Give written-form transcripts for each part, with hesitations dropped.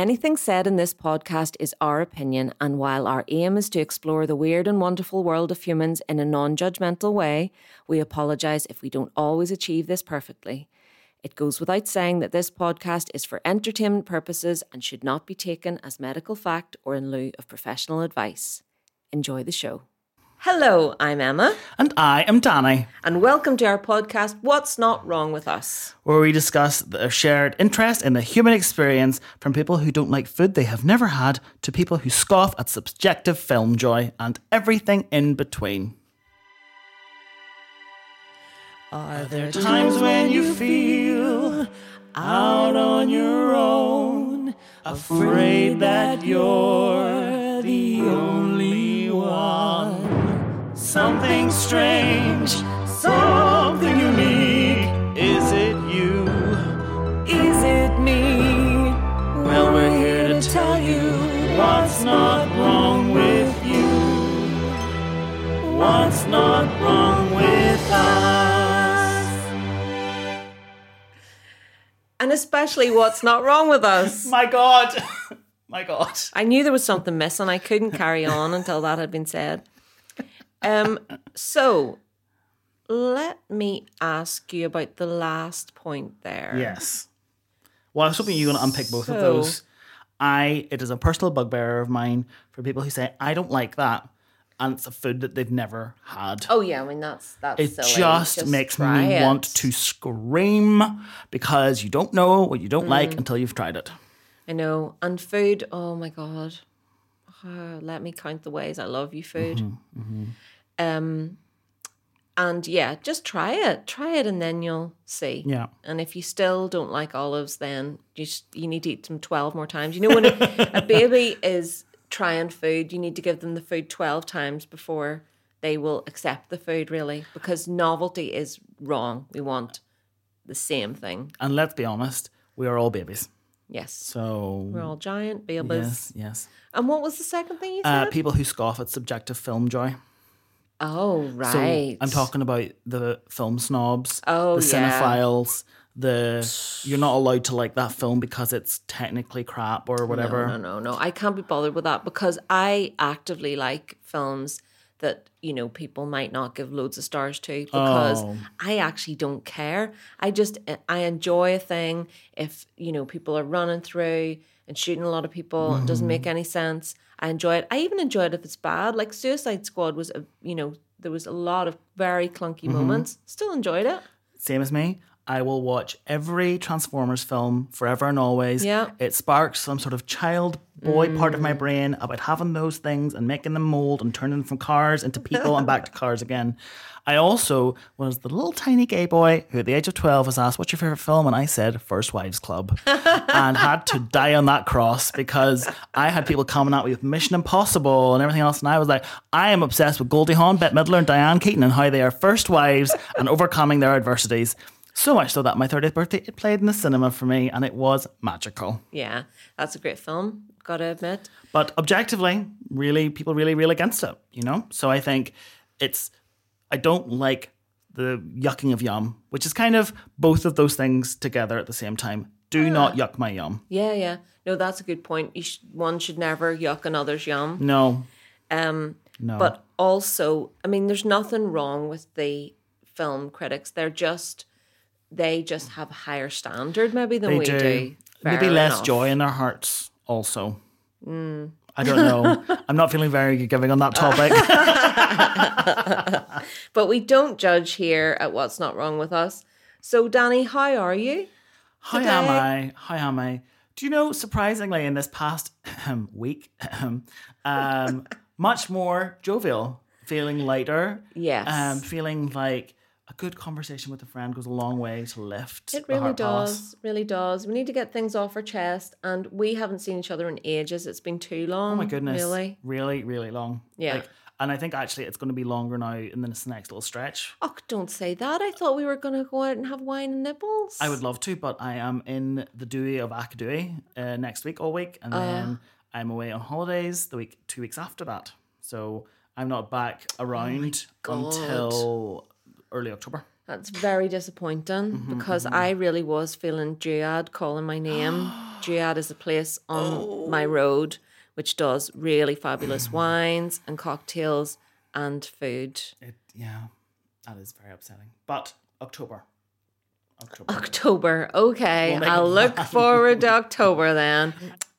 Anything said in this podcast is our opinion, and while our aim is to explore the weird and wonderful world of humans in a non-judgmental way, we apologise if we don't always achieve this perfectly. It goes without saying that this podcast is for entertainment purposes and should not be taken as medical fact or in lieu of professional advice. Enjoy the show. Hello, I'm Emma. And I am Danny. And welcome to our podcast, What's Not Wrong With Us? Where we discuss the shared interest in the human experience from people who don't like food they have never had to people who scoff at subjective film joy and everything in between. Are there times when you feel out on your own, afraid that you're the only one? Something strange, something unique. Is it you? Is it me? Well, we're here to tell you what's not wrong with you. What's not wrong with us? And especially what's not wrong with us. My God. My God. I knew there was something missing. I couldn't carry on until that had been said. So let me ask you about the last point there. Yes. Well, I was hoping you were going to unpick both of those. It is a personal bugbear of mine for people who say, I don't like that. And it's a food that they've never had. Oh, yeah. I mean, that's it silly. Just makes me want to scream because you don't know what you don't like until you've tried it. I know. And food, oh my God. Let me count the ways I love you, food. And yeah, just try it. Try it and then you'll see. Yeah. And if you still don't like olives, then you need to eat them 12 more times. You know, when a baby is trying food, you need to give them the food 12 times before they will accept the food, really. Because novelty is wrong. We want the same thing. And let's be honest, we are all babies. Yes. So we're all giant babies. Yes. And what was the second thing you said? People who scoff at subjective film joy. Oh, right. So I'm talking about the film snobs, the yeah. cinephiles, you're not allowed to like that film because it's technically crap or whatever. No. I can't be bothered with that because I actively like films that, you know, people might not give loads of stars to because I actually don't care. I enjoy a thing if, you know, people are running through and shooting a lot of people. It doesn't make any sense. I enjoy it. I even enjoy it if it's bad. Like Suicide Squad was, there was a lot of very clunky moments. Still enjoyed it. Same as me. I will watch every Transformers film forever and always. Yeah. It sparks some sort of child boy part of my brain about having those things and making them mold and turning them from cars into people and back to cars again. I also was the little tiny gay boy who at the age of 12 was asked, what's your favourite film? And I said, First Wives Club. And had to die on that cross because I had people coming at me with Mission Impossible and everything else. And I was like, I am obsessed with Goldie Hawn, Bette Midler and Diane Keaton and how they are first wives and overcoming their adversities. So much so that my 30th birthday, it played in the cinema for me and it was magical. Yeah, that's a great film, gotta admit. But objectively, people really reel against it, you know? So I think I don't like the yucking of yum, which is kind of both of those things together at the same time. Do not yuck my yum. Yeah. No, that's a good point. One should never yuck another's yum. No. No. But also, I mean, there's nothing wrong with the film critics. They just have a higher standard maybe than we do. Maybe less joy in their hearts also. I don't know. I'm not feeling very giving on that topic. But we don't judge here at What's Not Wrong With Us. So, Danny, how are you? How am I? Do you know, surprisingly, in this past week, much more jovial, feeling lighter. Yes. Feeling like a good conversation with a friend goes a long way to lift. It really does. We need to get things off our chest, and we haven't seen each other in ages. It's been too long. Oh my goodness. Really? Really, really long. Yeah. And I think actually it's going to be longer now in this next little stretch. Oh, don't say that. I thought we were going to go out and have wine and nipples. I would love to, but I am in the Dewey of Akadewey next week, all week. And then I'm away on holidays 2 weeks after that. So I'm not back around until early October. That's very disappointing because I really was feeling Duad calling my name Duat is a place on my road which does really fabulous wines and cocktails and food. That is very upsetting. But October. Okay, We'll make I'll it look plan. forward to October then.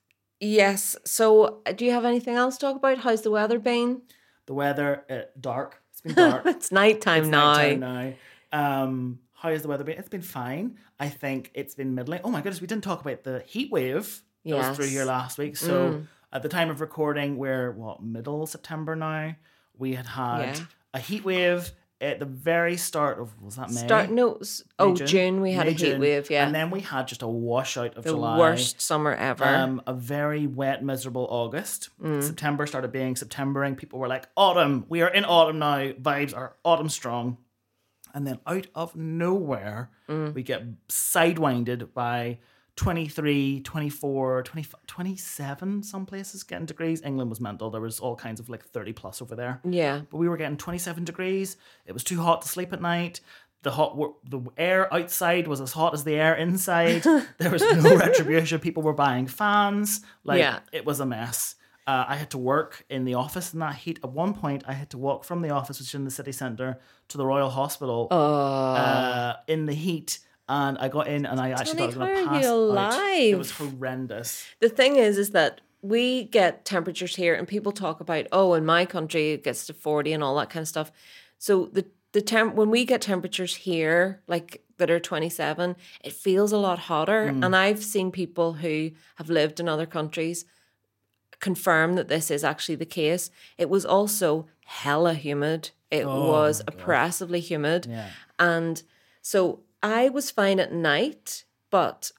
Yes. So, do you have anything else to talk about? How's the weather been? The weather, dark. It's been dark. It's nighttime now. Nighttime now. How has the weather been? It's been fine. I think it's been middling. Oh my goodness, we didn't talk about the heat wave that was through here last week. So at the time of recording, we're middle September now. We had a heat wave at the very start of, was that May? June we had a heat wave, yeah. And then we had just a washout of July. The worst summer ever. A very wet, miserable August. September started being Septembering. People were like, autumn. We are in autumn now. Vibes are autumn strong. And then out of nowhere, we get sidewinded by 23, 24, 25, 27, some places getting degrees. England was mental. There was all kinds of 30 plus over there. Yeah. But we were getting 27 degrees. It was too hot to sleep at night. The air outside was as hot as the air inside. There was no retribution. People were buying fans. It was a mess. I had to work in the office in that heat. At one point, I had to walk from the office, which is in the city centre, to the Royal Hospital in the heat. And I got in and I actually thought I was going to pass out. It was horrendous. The thing is that we get temperatures here and people talk about, in my country, it gets to 40 and all that kind of stuff. So when we get temperatures here, that are 27, it feels a lot hotter. And I've seen people who have lived in other countries confirm that this is actually the case. It was also hella humid. It was oppressively humid. Yeah. And so I was fine at night, but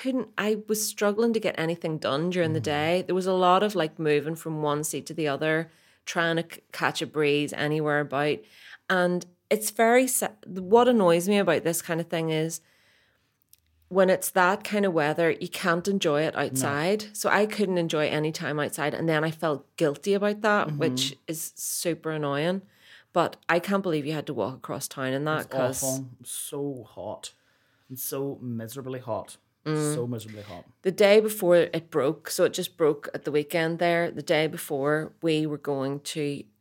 I was struggling to get anything done during the day. There was a lot of moving from one seat to the other, trying to catch a breeze anywhere about. And it's what annoys me about this kind of thing is when it's that kind of weather, you can't enjoy it outside. No. So I couldn't enjoy any time outside. And then I felt guilty about that, which is super annoying. But I can't believe you had to walk across town in that. It's awful. So hot. And so miserably hot. So miserably hot. The day before it broke, so it just broke at the weekend there. The day before, we were going to a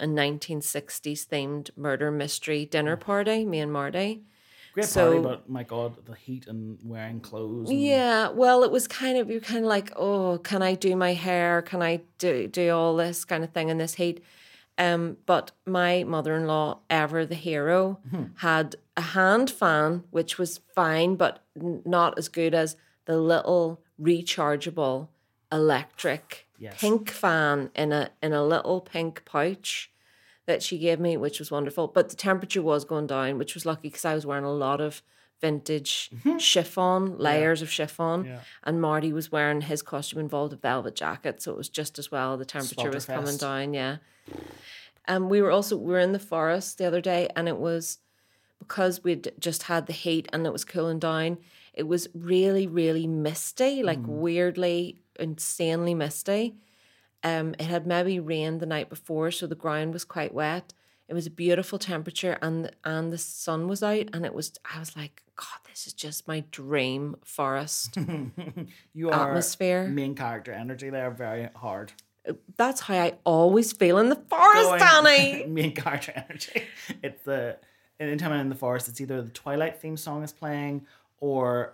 1960s themed murder mystery dinner party, me and Marty. Great party, but my God, the heat and wearing clothes. Yeah, well, it was you're kind of like, can I do my hair? Can I do all this kind of thing in this heat? But my mother-in-law, Ever the hero, had a hand fan, which was fine, but not as good as the little rechargeable electric pink fan in a little pink pouch that she gave me, which was wonderful. But the temperature was going down, which was lucky because I was wearing a lot of vintage chiffon, layers of chiffon. Yeah. And Marty was wearing, his costume involved a velvet jacket, so it was just as well. The temperature was coming down, yeah. We were in the forest the other day, and it was, because we'd just had the heat and it was cooling down, it was really, really misty, weirdly, insanely misty. It had maybe rained the night before, so the ground was quite wet. It was a beautiful temperature, and the sun was out, and I was like, God, this is just my dream forest you atmosphere. Are main character energy there, very hard. That's how I always feel in the forest, Danny. Main character energy. Anytime I'm in the forest, it's either the Twilight theme song is playing, or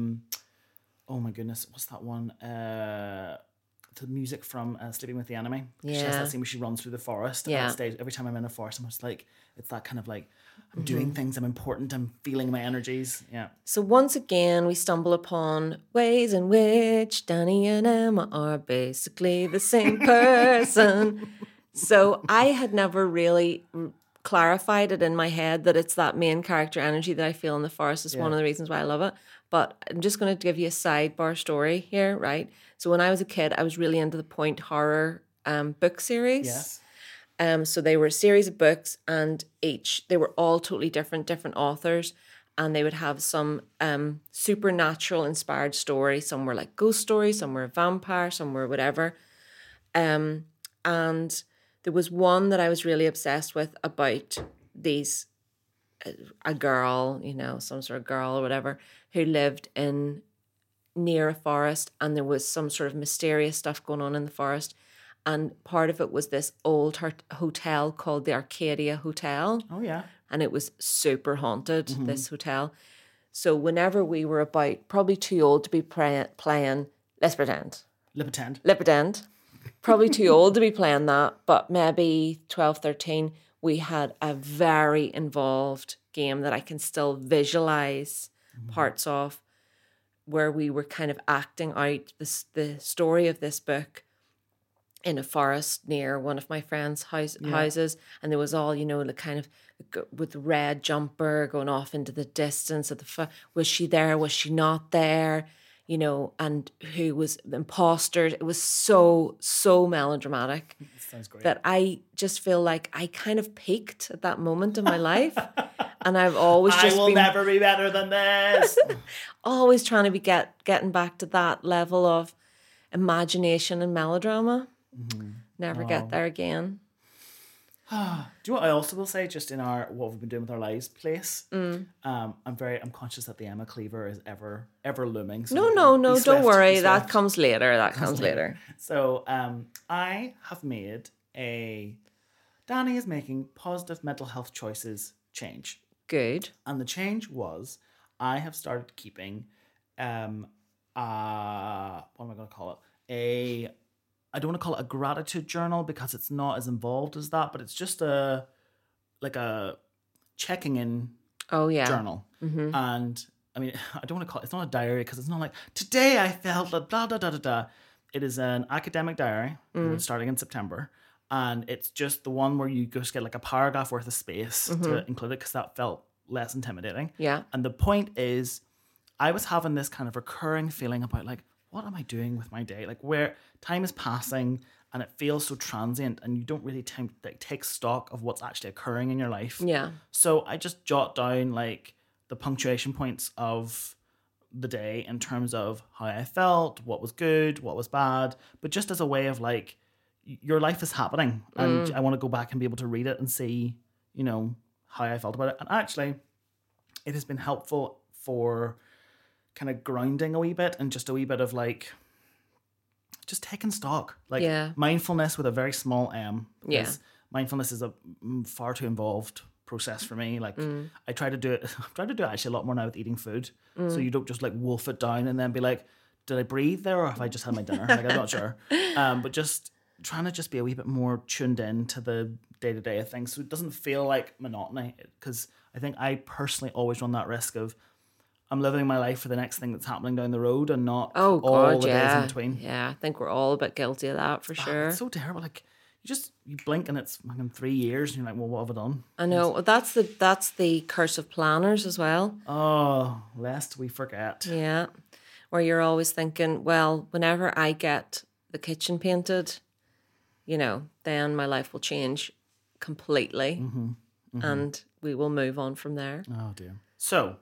oh my goodness, what's that one? The music from Sleeping with the Enemy. Yeah. She has that scene where she runs through the forest. Yeah. And stage, every time I'm in a forest, I'm just like, it's that kind of I'm doing things, I'm important, I'm feeling my energies. Yeah. So once again, we stumble upon ways in which Danny and Emma are basically the same person. So I had never really clarified it in my head that it's that main character energy that I feel in the forest is one of the reasons why I love it. But I'm just going to give you a sidebar story here, right? So when I was a kid, I was really into the Point horror book series. Yes. So they were a series of books, and they were all totally different authors, and they would have some supernatural inspired story. Some were like ghost stories, some were vampire, some were whatever. And there was one that I was really obsessed with about a girl, some sort of girl or whatever, who lived in near a forest, and there was some sort of mysterious stuff going on in the forest. And part of it was this old hotel called the Arcadia Hotel. Oh, yeah. And it was super haunted, this hotel. So whenever we were about, probably too old to be playing, let's pretend. Le Pretend. Le Pretend. Probably too old to be playing that, but maybe 12, 13, we had a very involved game that I can still visualize parts of, where we were kind of acting out the story of this book in a forest near one of my friends' houses. And there was all, the kind of with the red jumper going off into the distance. Was she there? Was she not there? And who was the imposter. It was so, so melodramatic. Sounds great. That I just feel like I kind of peaked at that moment in my life. And I've always just I will never be better than this. always trying to be getting back to that level of imagination and melodrama. Never get there again. Do you know what I also will say, just in what we've been doing with our lives place? I'm conscious that the Emma Cleaver is ever looming. So No, don't worry. That comes later. So I have made Danny is making positive mental health choices change. Good. And the change was I have started keeping what am I going to call it? I don't want to call it a gratitude journal because it's not as involved as that, but it's just a checking in journal. And I mean, I don't want to call it, it's not a diary because it's not like, today I felt da da da da da. It is an academic diary starting in September. And it's just the one where you just get like a paragraph worth of space to include it because that felt less intimidating. Yeah. And the point is, I was having this kind of recurring feeling about like, what am I doing with my day? Like where time is passing and it feels so transient and you don't really take stock of what's actually occurring in your life. Yeah. So I just jot down like the punctuation points of the day in terms of how I felt, what was good, what was bad, but just as a way of like, your life is happening and I want to go back and be able to read it and see, how I felt about it. And actually, it has been helpful for kind of grounding a wee bit and just a wee bit of like just taking stock, like mindfulness with a very small m. Mindfulness is a far too involved process for me. Like I try to do it actually a lot more now with eating food, so you don't just like wolf it down and then be like, did I breathe there or have I just had my dinner? Like I'm not sure, but just trying to just be a wee bit more tuned in to the day-to-day of things so it doesn't feel like monotony, because I think I personally always run that risk of I'm living my life for the next thing that's happening down the road and not all the days in between. Yeah, I think we're all a bit guilty of that for sure. It's so terrible. Like you blink and it's 3 years and you're like, well, what have I done? I know. That's the curse of planners as well. Oh, lest we forget. Yeah. Where you're always thinking, well, whenever I get the kitchen painted, then my life will change completely. And we will move on from there. Oh dear. So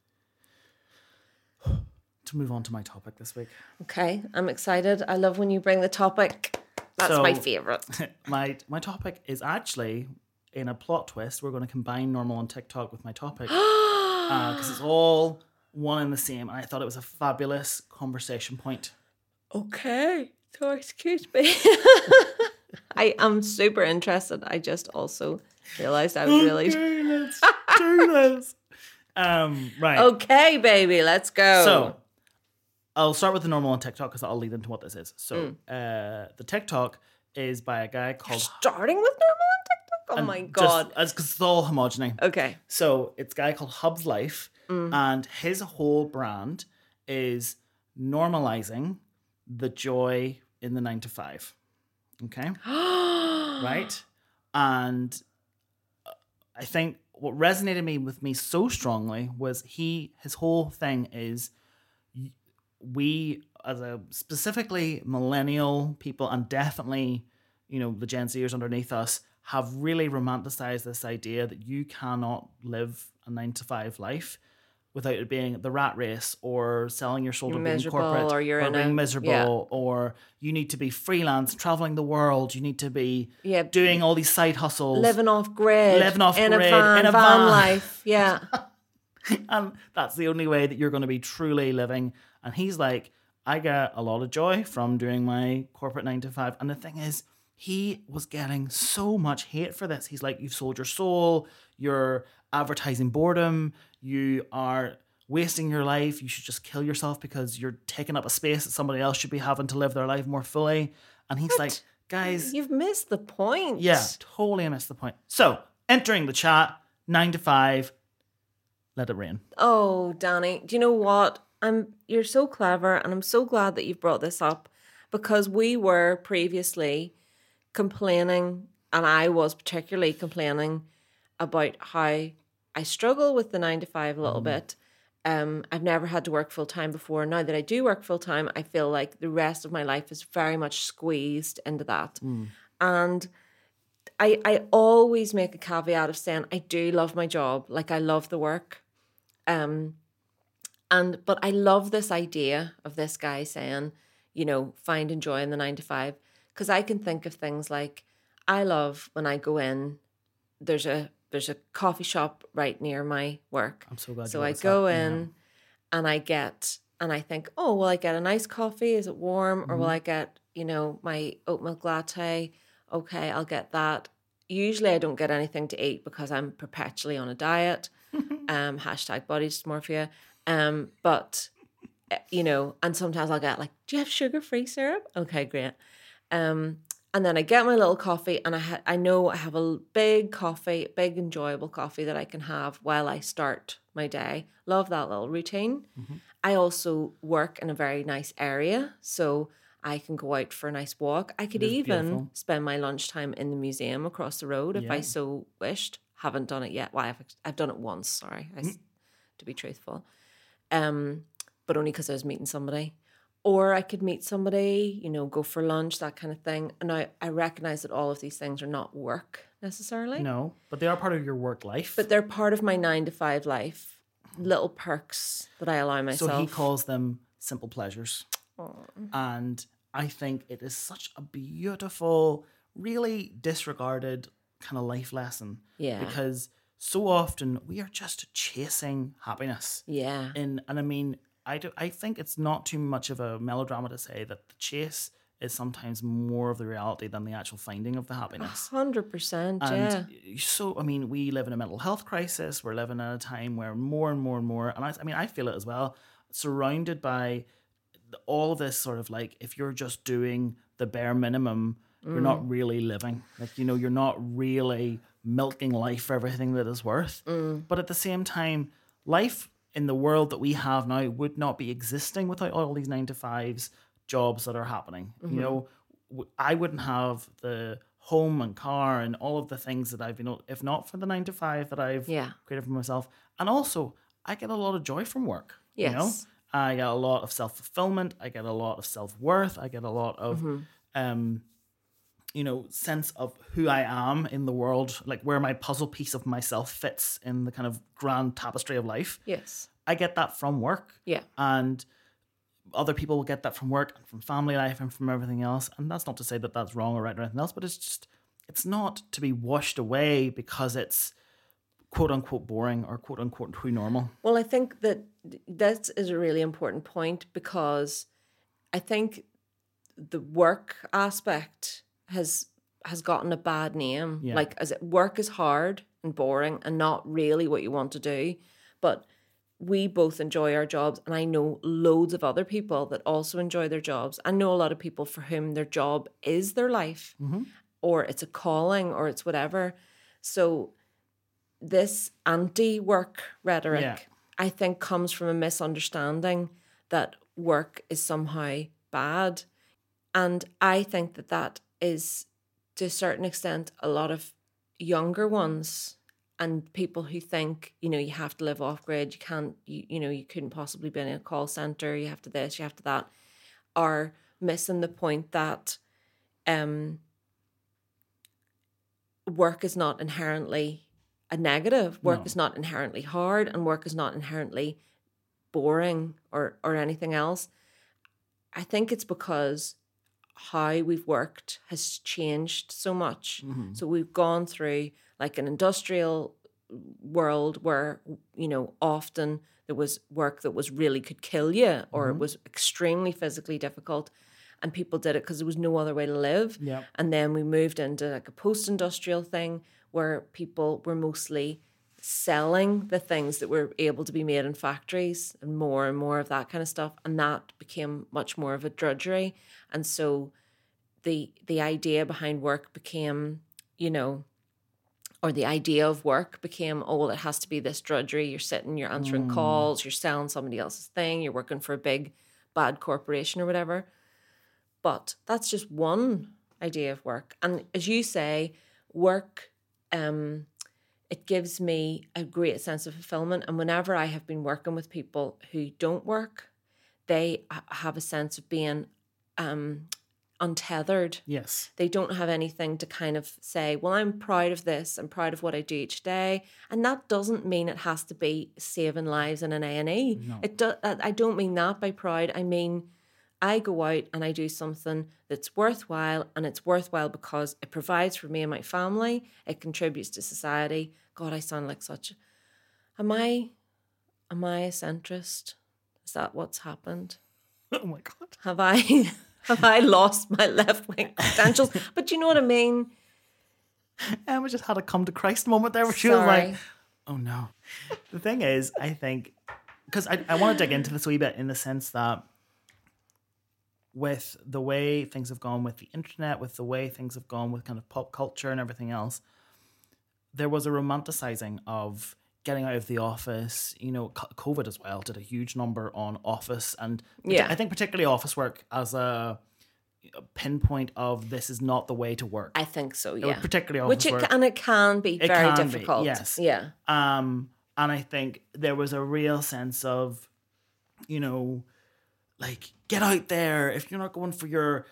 to move on to my topic this week. Okay, I'm excited. I love when you bring the topic. That's my favourite. My topic is actually, in a plot twist, we're going to combine Normal on TikTok with my topic. Because it's all one and the same. And I thought it was a fabulous conversation point. Okay, so excuse me. I am super interested. I just also realised I was really... Let's do this. Right. Okay, baby, let's go. So, I'll start with the Normal on TikTok because I'll lead into what this is. So, the TikTok is by a guy called... Starting with Normal on TikTok? Oh my God. Because it's all homogeny. Okay. So, it's a guy called Hub's Life, and his whole brand is normalizing the joy in the 9 to 5. Okay? Right? And I think what resonated with me so strongly was his whole thing is we as a specifically millennial people and definitely, the Gen Zers underneath us have really romanticized this idea that you cannot live a 9 to 5 life without it being the rat race or selling your soul to being corporate or you're being miserable or you need to be freelance, traveling the world, you need to be doing all these side hustles. Living off grid. In a van life. Yeah. And that's the only way that you're going to be truly living And he's like, I get a lot of joy from doing my corporate 9 to 5. And the thing is, he was getting so much hate for this. He's like, you've sold your soul, you're advertising boredom, you are wasting your life, you should just kill yourself because you're taking up a space that somebody else should be having to live their life more fully. And he's like, guys, you've missed the point. Yeah, totally missed the point. So, entering the chat, 9 to 5, let it rain. Oh, Danny, do you know what? You're so clever, and I'm so glad that you've brought this up, because we were previously complaining, and I was particularly complaining about how I struggle with the 9 to 5 a little bit. I've never had to work full time before. Now that I do work full time, I feel like the rest of my life is very much squeezed into that. And I always make a caveat of saying I do love my job. Like, I love the work. But I love this idea of this guy saying, you know, finding joy in the 9 to 5. Because I can think of things like, I love when I go in, there's a coffee shop right near my work. I'm so glad. So I go in and I think, oh, will I get a nice coffee? Is it warm? Or will I get, you know, my oat milk latte? Okay, I'll get that. Usually I don't get anything to eat because I'm perpetually on a diet. Hashtag body dysmorphia. But, you know, and sometimes I'll get like, do you have sugar-free syrup? Okay, great. And then I get my little coffee, and I know I have a big enjoyable coffee that I can have while I start my day. Love that little routine. I also work in a very nice area, so I can go out for a nice walk. I could even spend my lunchtime in the museum across the road if I so wished. Haven't done it yet. Well, I've done it once, sorry, to be truthful. But only because I was meeting somebody. Or I could meet somebody, you know, go for lunch, that kind of thing. And I recognize that all of these things are not work necessarily. No, but they are part of your work life. But they're part of my 9 to 5 life. Little perks that I allow myself. So he calls them simple pleasures. And I think it is such a beautiful, really disregarded kind of life lesson. Yeah. Because so often we are just chasing happiness. Yeah. And I mean, I think it's not too much of a melodrama to say that the chase is sometimes more of the reality than the actual finding of the happiness. 100%, yeah. So, I mean, we live in a mental health crisis. We're living at a time where more and more and more, and I feel it as well, surrounded by all of this sort of like, if you're just doing the bare minimum, you're not really living. Like, you know, you're not really milking life for everything that it's worth. But at the same time, life in the world that we have now would not be existing without all these 9 to 5s jobs that are happening. You know, I wouldn't have the home and car and all of the things that I've been, if not for the 9 to 5 that I've created for myself. And also, I get a lot of joy from work. Yes. You know, I get a lot of self-fulfillment. I get a lot of self-worth. I get a lot of, you know, sense of who I am in the world, like where my puzzle piece of myself fits in the kind of grand tapestry of life. Yes. I get that from work. Yeah. And other people will get that from work and from family life and from everything else. And that's not to say that that's wrong or right or anything else, but it's just, it's not to be washed away because it's quote unquote boring or quote unquote too normal. Well, I think that is a really important point, because I think the work aspect has gotten a bad name. Yeah. Like, work is hard and boring and not really what you want to do. But we both enjoy our jobs, and I know loads of other people that also enjoy their jobs. I know a lot of people for whom their job is their life, or it's a calling, or it's whatever. So this anti-work rhetoric, I think, comes from a misunderstanding that work is somehow bad. And I think that is, to a certain extent, a lot of younger ones and people who think, you know, you have to live off grid, you can't, you know, you couldn't possibly be in a call center, you have to this, you have to that, are missing the point that work is not inherently a negative. Work is not inherently hard, and work is not inherently boring or anything else. I think it's because how we've worked has changed so much. So we've gone through like an industrial world where, you know, often there was work that was really could kill you, or it was extremely physically difficult, and people did it because there was no other way to live. Yeah. And then we moved into like a post-industrial thing where people were mostly selling the things that were able to be made in factories, and more of that kind of stuff, and that became much more of a drudgery. And so the idea behind work became, or the idea of work became, oh, well, it has to be this drudgery. You're sitting, you're answering calls, you're selling somebody else's thing, you're working for a big bad corporation or whatever. But that's just one idea of work. And as you say, work, it gives me a great sense of fulfillment. And whenever I have been working with people who don't work, they have a sense of being untethered. Yes. They don't have anything to kind of say, well, I'm proud of this. I'm proud of what I do each day. And that doesn't mean it has to be saving lives in an A&E. No. I don't mean that by proud. I mean, I go out and I do something that's worthwhile, and it's worthwhile because it provides for me and my family. It contributes to society. God, I sound like such... Am I a centrist? Is that what's happened? Oh my God. Have I lost my left-wing credentials? But you know what I mean? Emma just had a come to Christ moment there where she was like, oh no. The thing is, I think, because I want to dig into this a wee bit in the sense that with the way things have gone with the internet, with the way things have gone with kind of pop culture and everything else, there was a romanticizing of getting out of the office. COVID as well did a huge number on office, and I think particularly office work as a pinpoint of this is not the way to work. I think so, yeah. Particularly office work. And it can be very difficult. Yes. Yeah. And I think there was a real sense of, like, get out there. If you're not going for your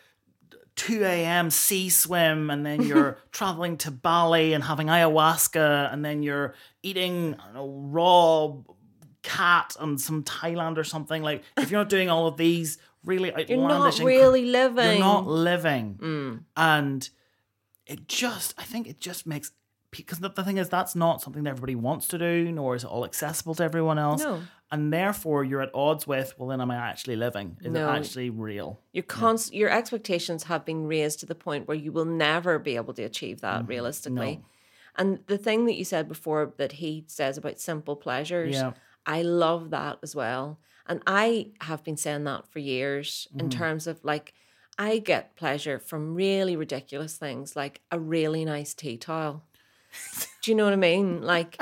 2 a.m. sea swim, and then you're traveling to Bali and having ayahuasca, and then you're eating, raw cat and some Thailand or something, like, if you're not doing all of these really outlandish... You're not really living. You're not living. And I think it just makes... Because the thing is, that's not something that everybody wants to do, nor is it all accessible to everyone else. No. And therefore, you're at odds with, well, then am I actually living? Is it actually real? Your expectations have been raised to the point where you will never be able to achieve that realistically. No. And the thing that you said before that he says about simple pleasures, I love that as well. And I have been saying that for years in terms of, like, I get pleasure from really ridiculous things, like a really nice tea towel. Do you know what I mean? Like,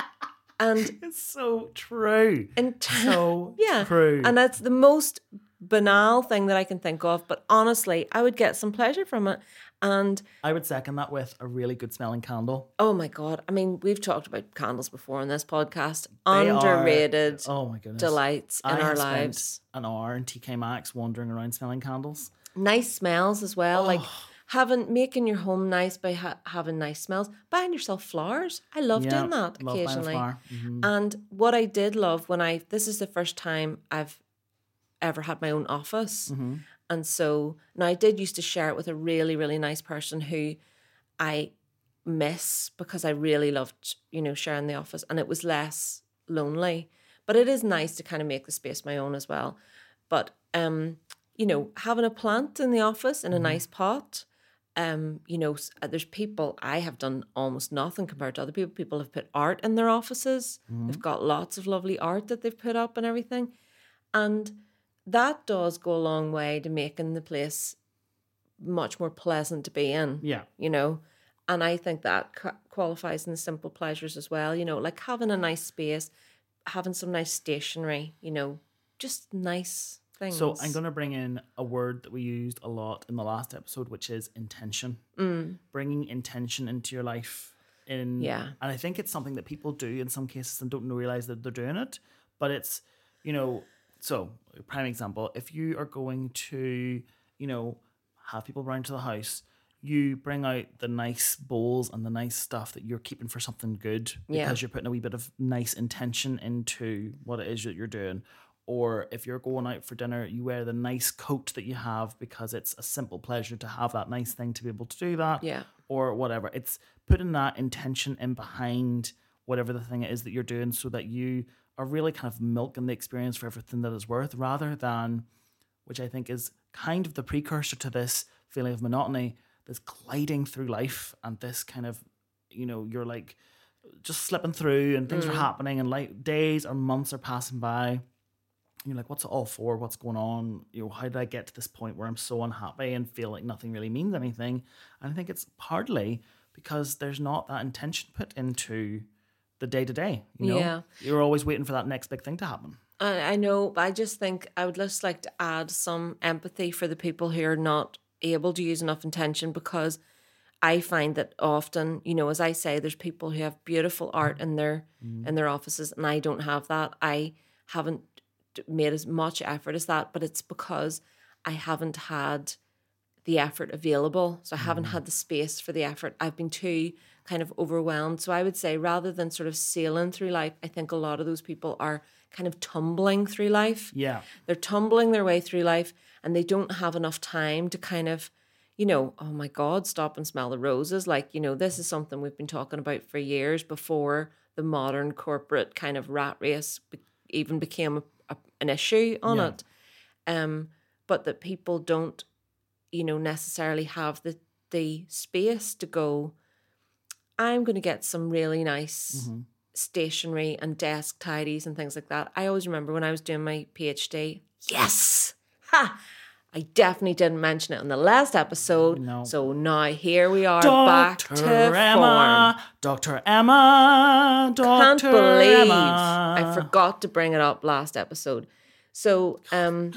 and it's so true. So true. And that's the most banal thing that I can think of, but honestly, I would get some pleasure from it. And I would second that with a really good smelling candle. Oh my God. I mean, we've talked about candles before on this podcast. Underrated delights in our lives. An hour in TK Maxx wandering around smelling candles. Nice smells as well. Like making your home nice by having nice smells. Buying yourself flowers. I love doing that occasionally. And what I did love this is the first time I've ever had my own office. And so now I did used to share it with a really, really nice person who I miss because I really loved, sharing the office, and it was less lonely. But it is nice to kind of make the space my own as well. But, having a plant in the office in a nice pot, there's people, I have done almost nothing compared to other people. People have put art in their offices. They've got lots of lovely art that they've put up and everything. And that does go a long way to making the place much more pleasant to be in. Yeah. And I think that qualifies in the simple pleasures as well. Like having a nice space, having some nice stationery, just nice things. So I'm going to bring in a word that we used a lot in the last episode, which is intention. Bringing intention into your life. And I think it's something that people do in some cases and don't realize that they're doing it. But it's, so prime example, if you are going to, have people around to the house, you bring out the nice bowls and the nice stuff that you're keeping for something good because you're putting a wee bit of nice intention into what it is that you're doing. Or if you're going out for dinner, you wear the nice coat that you have because it's a simple pleasure to have that nice thing to be able to do that. Yeah. Or whatever. It's putting that intention in behind whatever the thing is that you're doing so that you are really kind of milking the experience for everything that it's worth, rather than, which I think is kind of the precursor to this feeling of monotony, this gliding through life and this kind of, you're like just slipping through and things are happening and like days or months are passing by. And you're like, what's it all for? What's going on? How did I get to this point where I'm so unhappy and feel like nothing really means anything? And I think it's partly because there's not that intention put into the day-to-day. Yeah. You're always waiting for that next big thing to happen. I know, but I just think I would just like to add some empathy for the people who are not able to use enough intention, because I find that often, as I say, there's people who have beautiful art in their offices, and I don't have that. I haven't made as much effort as that, but it's because I haven't had the effort available. So I haven't had the space for the effort. I've been too kind of overwhelmed. So I would say, rather than sort of sailing through life, I think a lot of those people are kind of tumbling through life. Yeah. They're tumbling their way through life, and they don't have enough time to kind of, oh my God, stop and smell the roses. Like, this is something we've been talking about for years before the modern corporate kind of rat race even became an issue on it. But that people don't, necessarily have the space to go, I'm going to get some really nice stationery and desk tidies and things like that. I always remember when I was doing my PhD, yes! Ha! I definitely didn't mention it in the last episode. No. So now here we are, Dr. back to Emma, form. Dr. Emma, Dr. Can't believe Emma. I forgot to bring it up last episode. So, Oh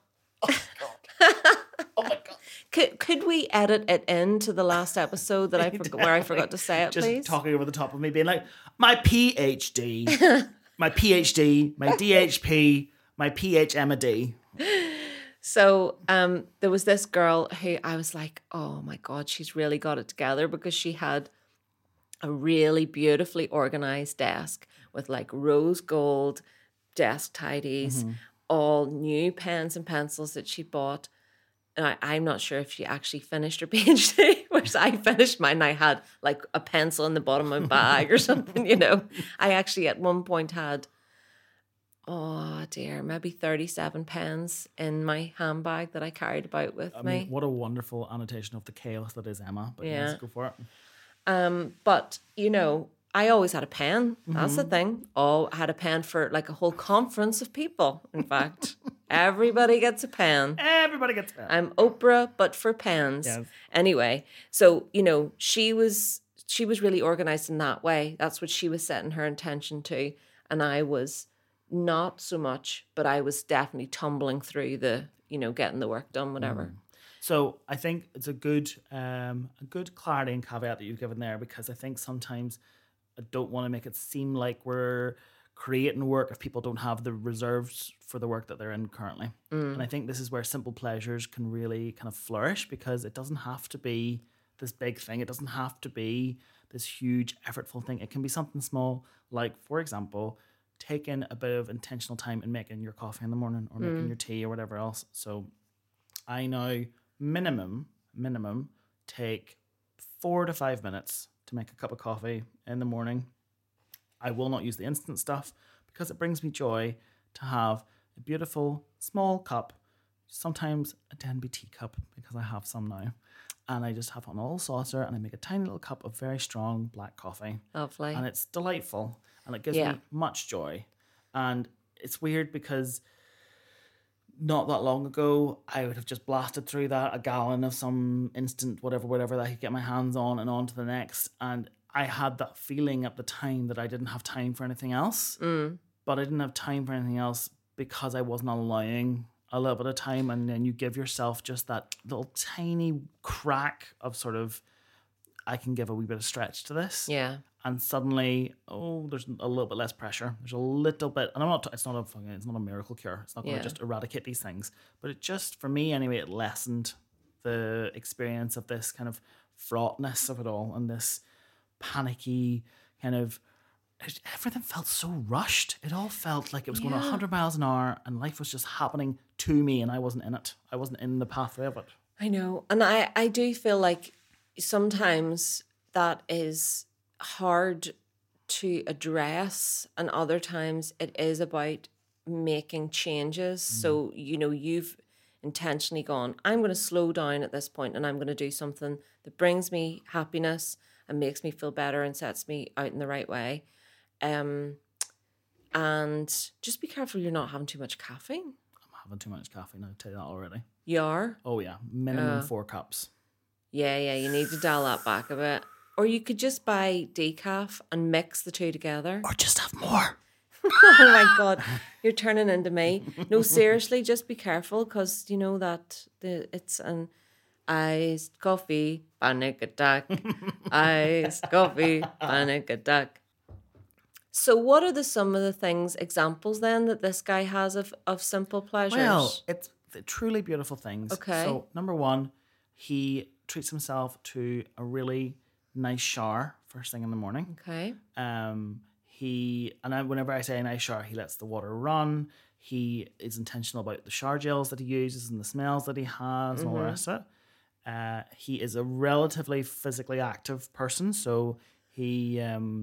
my God. Could we edit it into the last episode that where I forgot to say it, just please? talking over the top of me being like, my PhD, my PhD, my DHP, my PhMD. So there was this girl who I was like, oh my God, she's really got it together, because she had a really beautifully organized desk with like rose gold desk tidies, all new pens and pencils that she bought. And I'm not sure if she actually finished her PhD, whereas I finished mine. I had like a pencil in the bottom of my bag or something, I actually at one point had, maybe 37 pens in my handbag that I carried about with me. I mean, what a wonderful annotation of the chaos that is Emma. But Yeah. yes, go for it. But, I always had a pen. That's the thing. I had a pen for like a whole conference of people, in fact. Everybody gets a pen. Everybody gets a pen. I'm Oprah, but for pens. Yes. Anyway, so, she was really organized in that way. That's what she was setting her intention to. And I was not so much, but I was definitely tumbling through the, getting the work done, whatever. So I think it's a good clarity and caveat that you've given there, because I think sometimes I don't want to make it seem like we're creating work if people don't have the reserves for the work that they're in currently. And I think this is where simple pleasures can really kind of flourish, because it doesn't have to be this big thing. It doesn't have to be this huge effortful thing. It can be something small, like, for example, taking a bit of intentional time in making your coffee in the morning or making your tea or whatever else. So I now minimum take 4 to 5 minutes to make a cup of coffee in the morning. I will not use the instant stuff because it brings me joy to have a beautiful small cup, sometimes a Denby teacup because I have some now. And I just have it on a little saucer and I make a tiny little cup of very strong black coffee. Lovely. And it's delightful and it gives me much joy. And it's weird because not that long ago, I would have just blasted through that, a gallon of some instant whatever that I could get my hands on and on to the next. And I had that feeling at the time that I didn't have time for anything else. But I didn't have time for anything else because I wasn't allowing a little bit of time. And then you give yourself just that little tiny crack of sort of, I can give a wee bit of stretch to this. Yeah. And suddenly, there's a little bit less pressure. There's a little bit, and it's not a miracle cure. It's not going to just eradicate these things. But it just, for me anyway, it lessened the experience of this kind of fraughtness of it all and this panicky kind of, everything felt so rushed. It all felt like it was going 100 miles an hour and life was just happening to me and I wasn't in it. I wasn't in the pathway of it. I know. And I do feel like sometimes that is hard to address, and other times it is about making changes. So, you've intentionally gone, I'm going to slow down at this point and I'm going to do something that brings me happiness and makes me feel better and sets me out in the right way. And just be careful you're not having too much caffeine. I'm having too much caffeine, I'll tell you that already. You are? Oh yeah, minimum 4 cups. Yeah, you need to dial that back a bit. Or you could just buy decaf and mix the two together. Or just have more. Oh my God, you're turning into me. No, seriously, just be careful, because you know that it's an iced coffee panic attack. Iced coffee panic attack. So what are some of the examples then that this guy has of simple pleasures? Well, it's truly beautiful things. Okay. So number 1, he treats himself to a really nice shower first thing in the morning. Okay. Whenever I say a nice shower, he lets the water run. He is intentional about the shower gels that he uses and the smells that he has and all the rest of it. He is a relatively physically active person, so he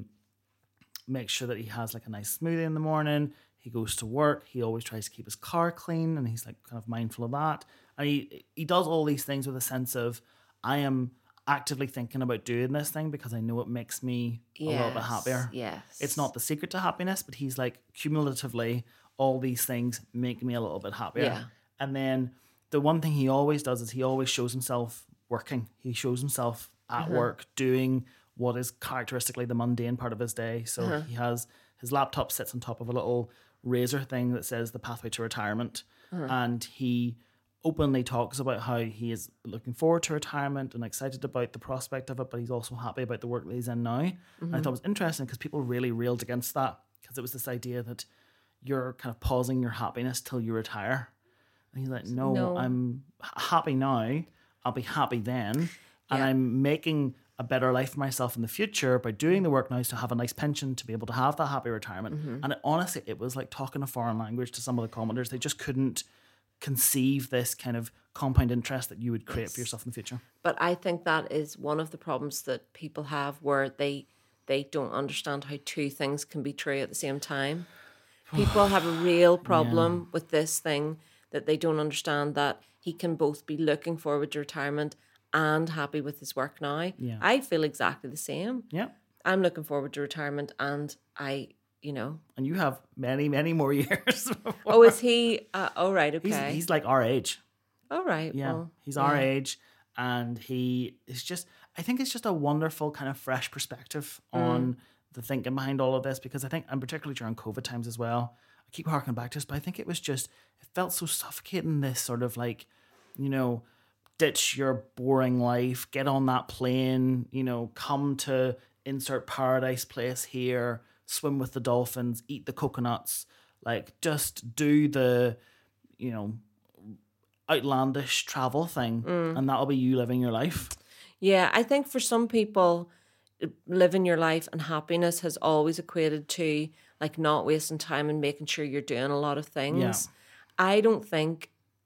makes sure that he has like a nice smoothie in the morning. He goes to work. He always tries to keep his car clean, and he's like kind of mindful of that. And he does all these things with a sense of, I am actively thinking about doing this thing because I know it makes me a little bit happier. Yes. It's not the secret to happiness, but he's like, cumulatively, all these things make me a little bit happier. Yeah. And then the one thing he always does is he always shows himself working. He shows himself at work doing what is characteristically the mundane part of his day. So he has his laptop sits on top of a little razor thing that says the pathway to retirement. And he openly talks about how he is looking forward to retirement and excited about the prospect of it, but he's also happy about the work that he's in now. And I thought it was interesting because people really railed against that, because it was this idea that you're kind of pausing your happiness till you retire. And he's like, no. I'm happy now. I'll be happy then. And I'm making a better life for myself in the future by doing the work now to have a nice pension, to be able to have that happy retirement. And honestly, it was like talking a foreign language to some of the commenters. They just couldn't conceive this kind of compound interest that you would create for yourself in the future. But I think that is one of the problems that people have, where they don't understand how two things can be true at the same time. People have a real problem with this thing, that they don't understand that he can both be looking forward to retirement and happy with his work now. Yeah. I feel exactly the same. Yeah. I'm looking forward to retirement, and And you have many, many more years. Oh, is he? Oh, right, okay. He's like our age. All right. Yeah, well, he's our age, and he is just, I think it's just a wonderful kind of fresh perspective on the thinking behind all of this, because I think, and particularly during COVID times as well, I keep harking back to this, but I think it felt so suffocating, this sort of like, ditch your boring life, get on that plane, come to insert paradise place here, swim with the dolphins, eat the coconuts, like just do the, outlandish travel thing, and that'll be you living your life. Yeah, I think for some people, living your life and happiness has always equated to like not wasting time and making sure you're doing a lot of things. Yeah.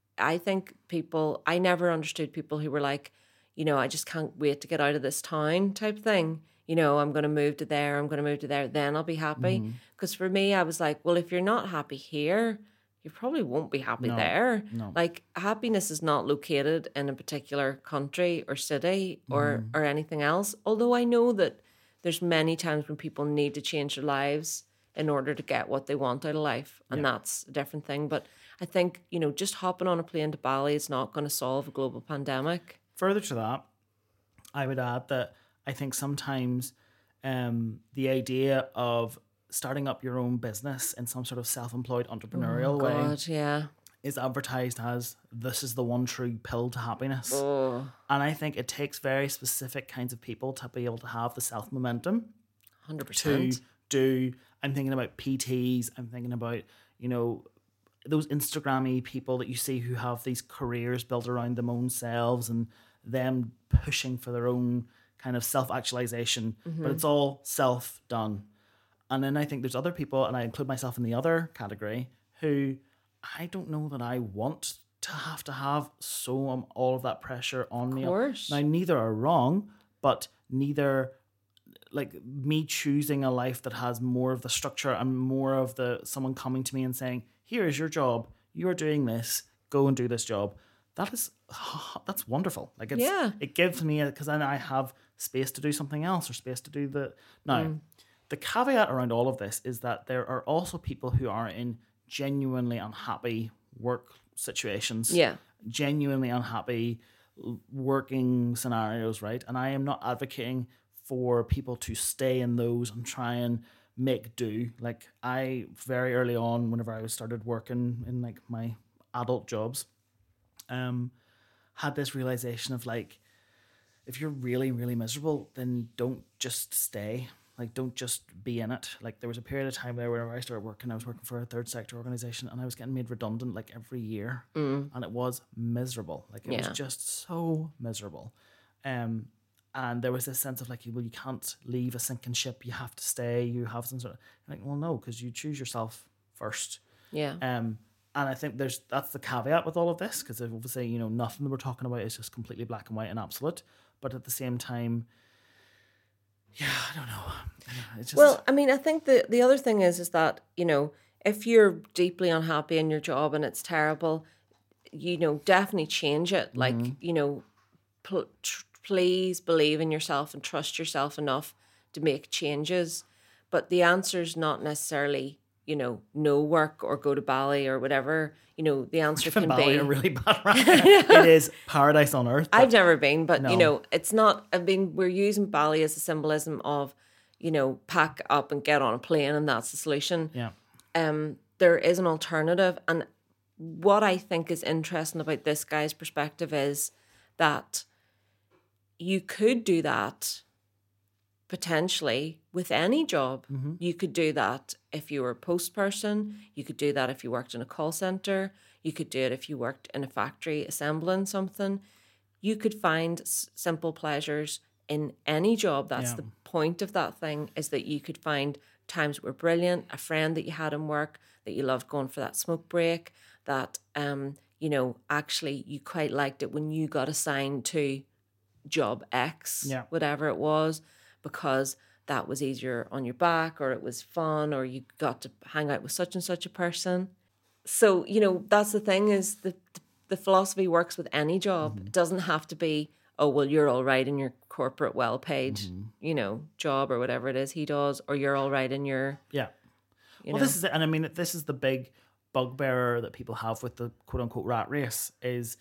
I never understood people who were like, I just can't wait to get out of this town type thing. I'm going to move to there, then I'll be happy. Because for me, I was like, well, if you're not happy here, you probably won't be happy there. No. Like, happiness is not located in a particular country or city or anything else. Although I know that there's many times when people need to change their lives in order to get what they want out of life. And that's a different thing. But I think, just hopping on a plane to Bali is not going to solve a global pandemic. Further to that, I would add that I think sometimes the idea of starting up your own business in some sort of self-employed entrepreneurial way is advertised as, this is the one true pill to happiness. And I think it takes very specific kinds of people to be able to have the self-momentum 100%. to do. I'm thinking about PTs. I'm thinking about, those Instagram-y people that you see who have these careers built around them own selves and them pushing for their own kind of self-actualization, but it's all self-done. And then I think there's other people, and I include myself in the other category, who I don't know that I want to have all of that pressure on me. Of course. Now, neither are wrong, but neither like me choosing a life that has more of the structure and more of the someone coming to me and saying, here is your job, you're doing this, go and do this job. That's wonderful. Like it gives me, because then I have space to do something else or space to do the caveat around all of this is that there are also people who are in genuinely unhappy work situations, genuinely unhappy working scenarios, right? And I am not advocating for people to stay in those and try and make do. Like I, very early on, whenever I started working in like my adult jobs, had this realization of like, if you're really, really miserable, then don't just stay. Like, don't just be in it. Like, there was a period of time there where I started working, I was working for a third sector organization and I was getting made redundant like every year. And it was miserable. Like, it was just so miserable. And there was this sense of like, well, you can't leave a sinking ship. You have to stay. You have some sort of, like, well, no, because you choose yourself first. Yeah. And I think that's the caveat with all of this, because obviously, you know, nothing that we're talking about is just completely black and white and absolute. But at the same time, yeah, I don't know. It's just... Well, I mean, I think the other thing is that, you know, if you're deeply unhappy in your job and it's terrible, you know, definitely change it. Like, you know, please believe in yourself and trust yourself enough to make changes. But the answer is not necessarily, you know, no work or go to Bali or whatever. You know, the answer can Bali be a really bad rap. It is paradise on earth. I've never been, but no. You know, it's not. I mean, we're using Bali as a symbolism of, you know, pack up and get on a plane, and that's the solution. Yeah. There is an alternative, and what I think is interesting about this guy's perspective is that you could do that potentially with any job. You could do that if you were a post person. You could do that if you worked in a call center. You could do it if you worked in a factory assembling something. You could find simple pleasures in any job. That's the point of that thing, is that you could find times that were brilliant, a friend that you had in work that you loved going for that smoke break, that, you know, actually you quite liked it when you got assigned to job X, whatever it was, because that was easier on your back, or it was fun, or you got to hang out with such and such a person. So, you know, that's the thing, is the philosophy works with any job. It doesn't have to be, oh, well, you're all right in your corporate well-paid, you know, job or whatever it is he does, or you're all right in your... Yeah. Well, this is it. And I mean, this is the big bugbearer that people have with the quote-unquote rat race, is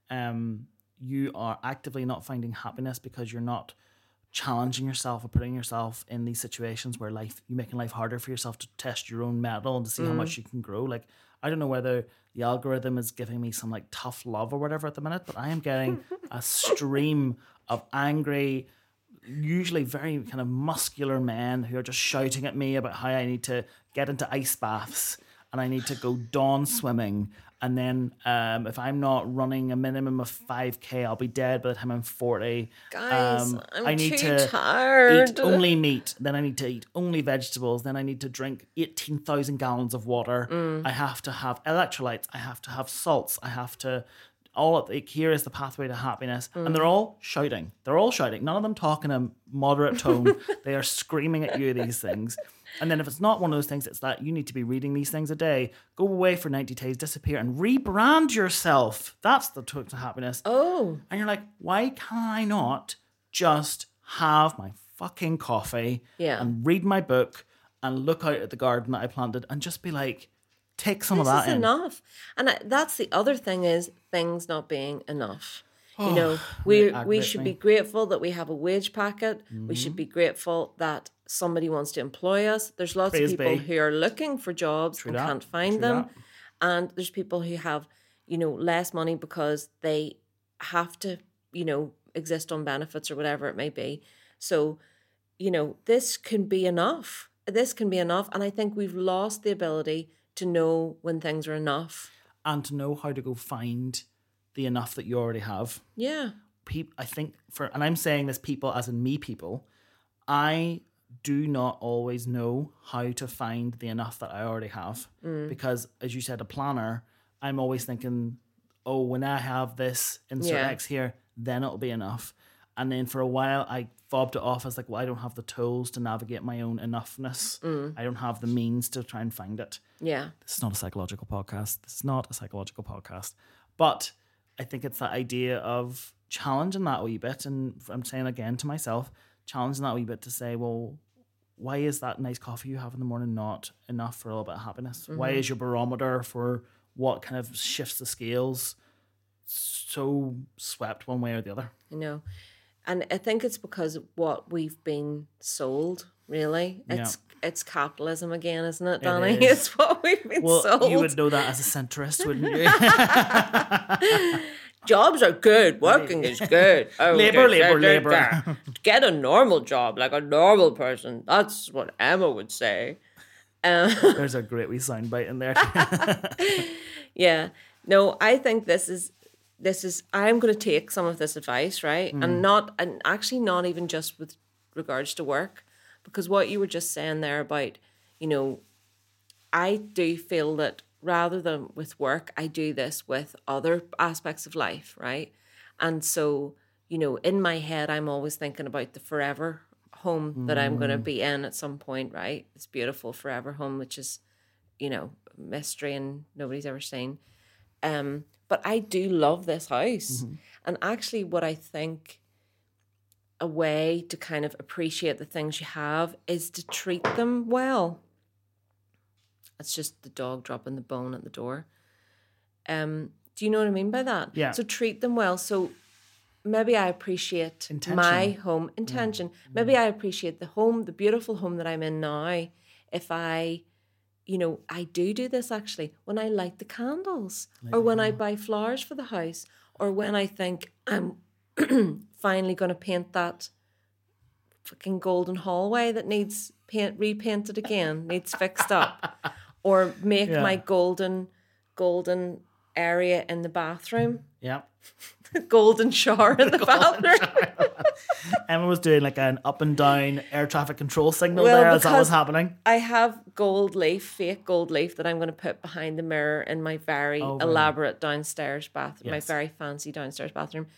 you are actively not finding happiness because you're not challenging yourself or putting yourself in these situations where you're making life harder for yourself to test your own mettle and to see how much you can grow. Like, I don't know whether the algorithm is giving me some like tough love or whatever at the minute, but I am getting a stream of angry, usually very kind of muscular men who are just shouting at me about how I need to get into ice baths and I need to go dawn swimming. And then if I'm not running a minimum of 5K, I'll be dead by the time I'm 40. Guys, I need too to tired. eat only meat. Then I need to eat only vegetables. Then I need to drink 18,000 gallons of water. I have to have electrolytes. I have to have salts. I have to... here is the pathway to happiness. And they're all shouting. None of them talk in a moderate tone. They are screaming at you these things. And then if it's not one of those things, it's that you need to be reading these things a day, go away for 90 days, disappear, and rebrand yourself. That's the tool to happiness. Oh. And you're like, why can I not just have my fucking coffee and read my book and look out at the garden that I planted and just be like, take some of that in. This is enough. And that's the other thing, is things not being enough. You know, we should be grateful that we have a wage packet. We should be grateful that somebody wants to employ us. There's lots of people who are looking for jobs and can't find them. And there's people who have, you know, less money because they have to, you know, exist on benefits or whatever it may be. So, you know, this can be enough. And I think we've lost the ability to know when things are enough. And to know how to go find the enough that you already have. Yeah. I think and I'm saying this people as in me people, I do not always know how to find the enough that I already have. Because as you said, a planner, I'm always thinking, oh, when I have this insert X here, then it'll be enough. And then for a while, I fobbed it off as like, well, I don't have the tools to navigate my own enoughness. I don't have the means to try and find it. Yeah. This is not a psychological podcast. This is not a psychological podcast. But I think it's that idea of challenging that wee bit. And I'm saying again to myself, challenging that wee bit to say, well, why is that nice coffee you have in the morning not enough for a little bit of happiness? Why is your barometer for what kind of shifts the scales so swept one way or the other? I know. And I think it's because of what we've been sold, really. It's capitalism again, isn't it, Danny? It is. It's what we've been Well, sold. you would know that as a centrist, wouldn't you? Jobs are good. Working is good. Oh, Labor. Get a normal job, like a normal person. That's what Emma would say. There's a great wee soundbite in there. Yeah. No, I think this is I'm going to take some of this advice, right? And actually not even just with regards to work, because what you were just saying there about, I do feel that rather than with work, I do this with other aspects of life, right? And so, in my head, I'm always thinking about the forever home that I'm going to be in at some point, right? This beautiful forever home, which is, mystery and nobody's ever seen. But I do love this house. And actually what I think a way to kind of appreciate the things you have is to treat them well. It's just the dog dropping the bone at the door. Do you know what I mean by that? Yeah. So treat them well. So maybe I appreciate my home intention. Maybe I appreciate the beautiful home that I'm in now. If I do this actually when I light the candles or when I buy flowers for the house or when I think I'm finally going to paint that fucking golden hallway that needs repainted again, needs fixed up, or make my golden area in the bathroom. Yeah. Golden shower in the bathroom. Emma was doing like an up and down air traffic control signal there as that was happening. I have fake gold leaf that I'm going to put behind the mirror in my very elaborate downstairs bathroom, my very fancy downstairs bathroom.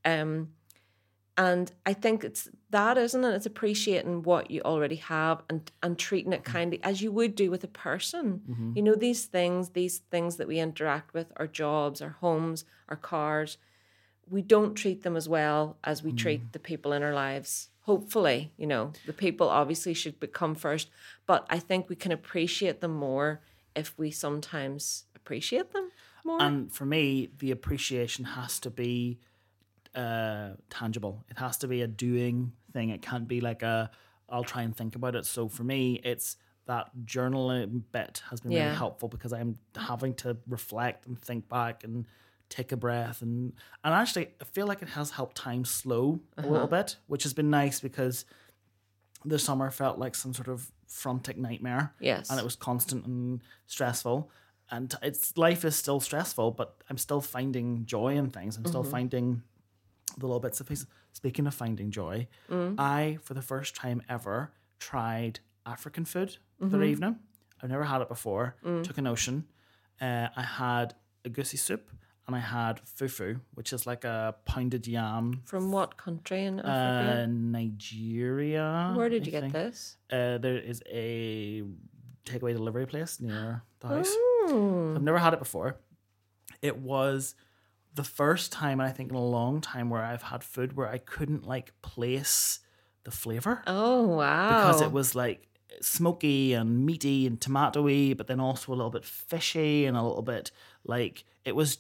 And I think it's that, isn't it? It's appreciating what you already have and treating it kindly as you would do with a person. These things that we interact with, our jobs, our homes, our cars, we don't treat them as well as we treat the people in our lives. Hopefully, the people obviously should come first, but I think we can appreciate them more if we sometimes appreciate them more. And for me, the appreciation has to be tangible. It has to be a doing thing. It can't be like I'll try and think about it. So for me, it's that journaling bit has been really helpful because I'm having to reflect and think back and take a breath and actually I feel like it has helped time slow a little bit, which has been nice because the summer felt like some sort of frantic nightmare. Yes. And it was constant and stressful. And life is still stressful, but I'm still finding joy in things. I'm still finding the little bits of things. Speaking of finding joy, I, for the first time ever, tried African food the other evening. I've never had it before. Took an ocean. I had a goosey soup and I had fufu, which is like a pounded yam. From what country in Africa? Nigeria. Where did you get this? There is a takeaway delivery place near the house. Oh. I've never had it before. It was the first time, I think in a long time, where I've had food where I couldn't place the flavor. Oh, wow. Because it was like smoky and meaty and tomatoey, but then also a little bit fishy and a little bit it was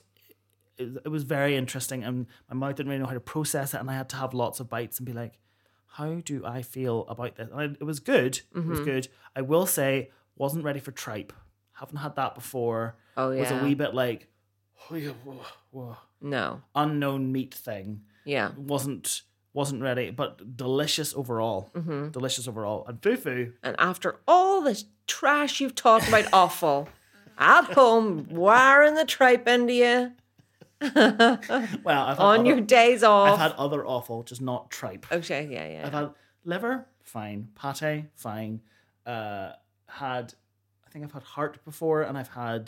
very interesting, and my mouth didn't really know how to process it, and I had to have lots of bites and be like, how do I feel about this? And it was good. It was good. I will say, wasn't ready for tripe. Haven't had that before. Oh, yeah. Was a wee bit like, whoa. No. Unknown meat thing. Yeah. Wasn't ready, but delicious overall. Delicious overall. And fufu. And after all this trash you've talked about, awful, at home, wiring the tripe into you. Well, I've had your days off. I've had other awful, just not tripe. Okay, yeah. I've had liver, fine. Pate, fine. I think I've had heart before, and I've had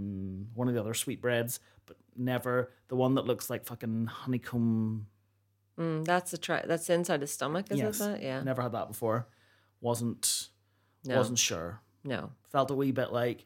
one of the other sweetbreads, but never the one that looks like fucking honeycomb That's that's inside the stomach, is Yes. it that? Yeah. Never had that before. Wasn't sure. No. Felt a wee bit like,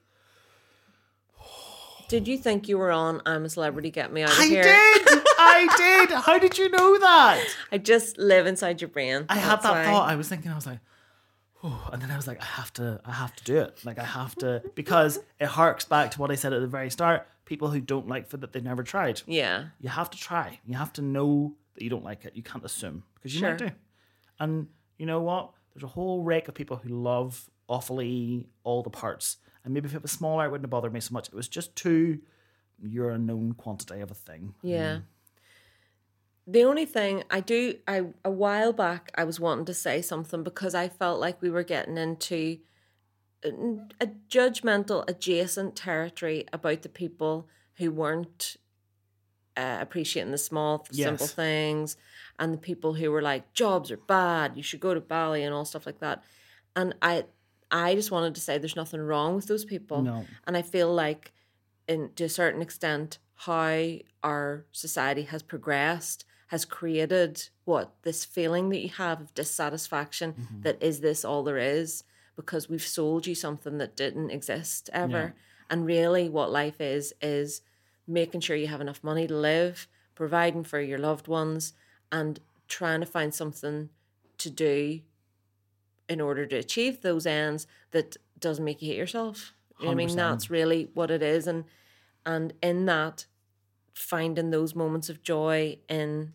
Did you think you were on I'm a Celebrity, Get Me Out of I Here? did. How did you know that? I just live inside your brain. I had That's that why. thought. I was thinking, I was like, and then I was like, I have to do it. Like, I have to, because it harks back to what I said at the very start. People who don't like food that they've never tried. Yeah. You have to try. You have to know that you don't like it. You can't assume, because you might do. And you know what? There's a whole rake of people who love awfully all the parts. And maybe if it was smaller, it wouldn't have bothered me so much. It was just you're a known quantity of a thing. Yeah. The only thing a while back, I was wanting to say something because I felt like we were getting into a judgmental adjacent territory about the people who weren't appreciating the small, simple things, and the people who were like, jobs are bad, you should go to Bali and all stuff like that. And I just wanted to say there's nothing wrong with those people. No. And I feel like, to a certain extent, how our society has progressed has created this feeling that you have of dissatisfaction, that is this all there is, because we've sold you something that didn't exist ever. And really what life is making sure you have enough money to live, providing for your loved ones, and trying to find something to do in order to achieve those ends that doesn't make you hate yourself. You know what I mean? 100%. That's really what it is. And in that, finding those moments of joy in,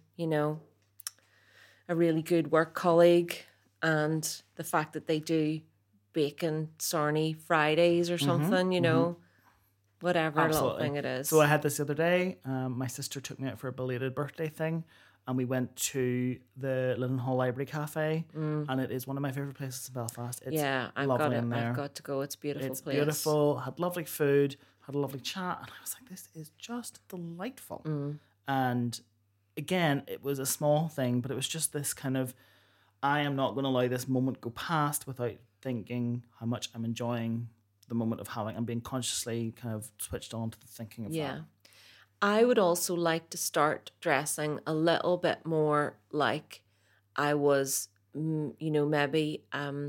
a really good work colleague, and the fact that they do bacon sarnie Fridays or something, whatever Absolutely. little thing it is. So I had this the other day. My sister took me out for a belated birthday thing, and we went to the Lidenhall Library Cafe, and it is one of my favourite places in Belfast. It's lovely in there. I've got to go. It's a beautiful It's place. beautiful. Had lovely food. Had a lovely chat, and I was like, this is just delightful. And again, it was a small thing, but it was just this kind of, I am not going to allow this moment go past without thinking how much I'm enjoying the moment of having, and being consciously kind of switched on to the thinking of that. I would also like to start dressing a little bit more like I was, maybe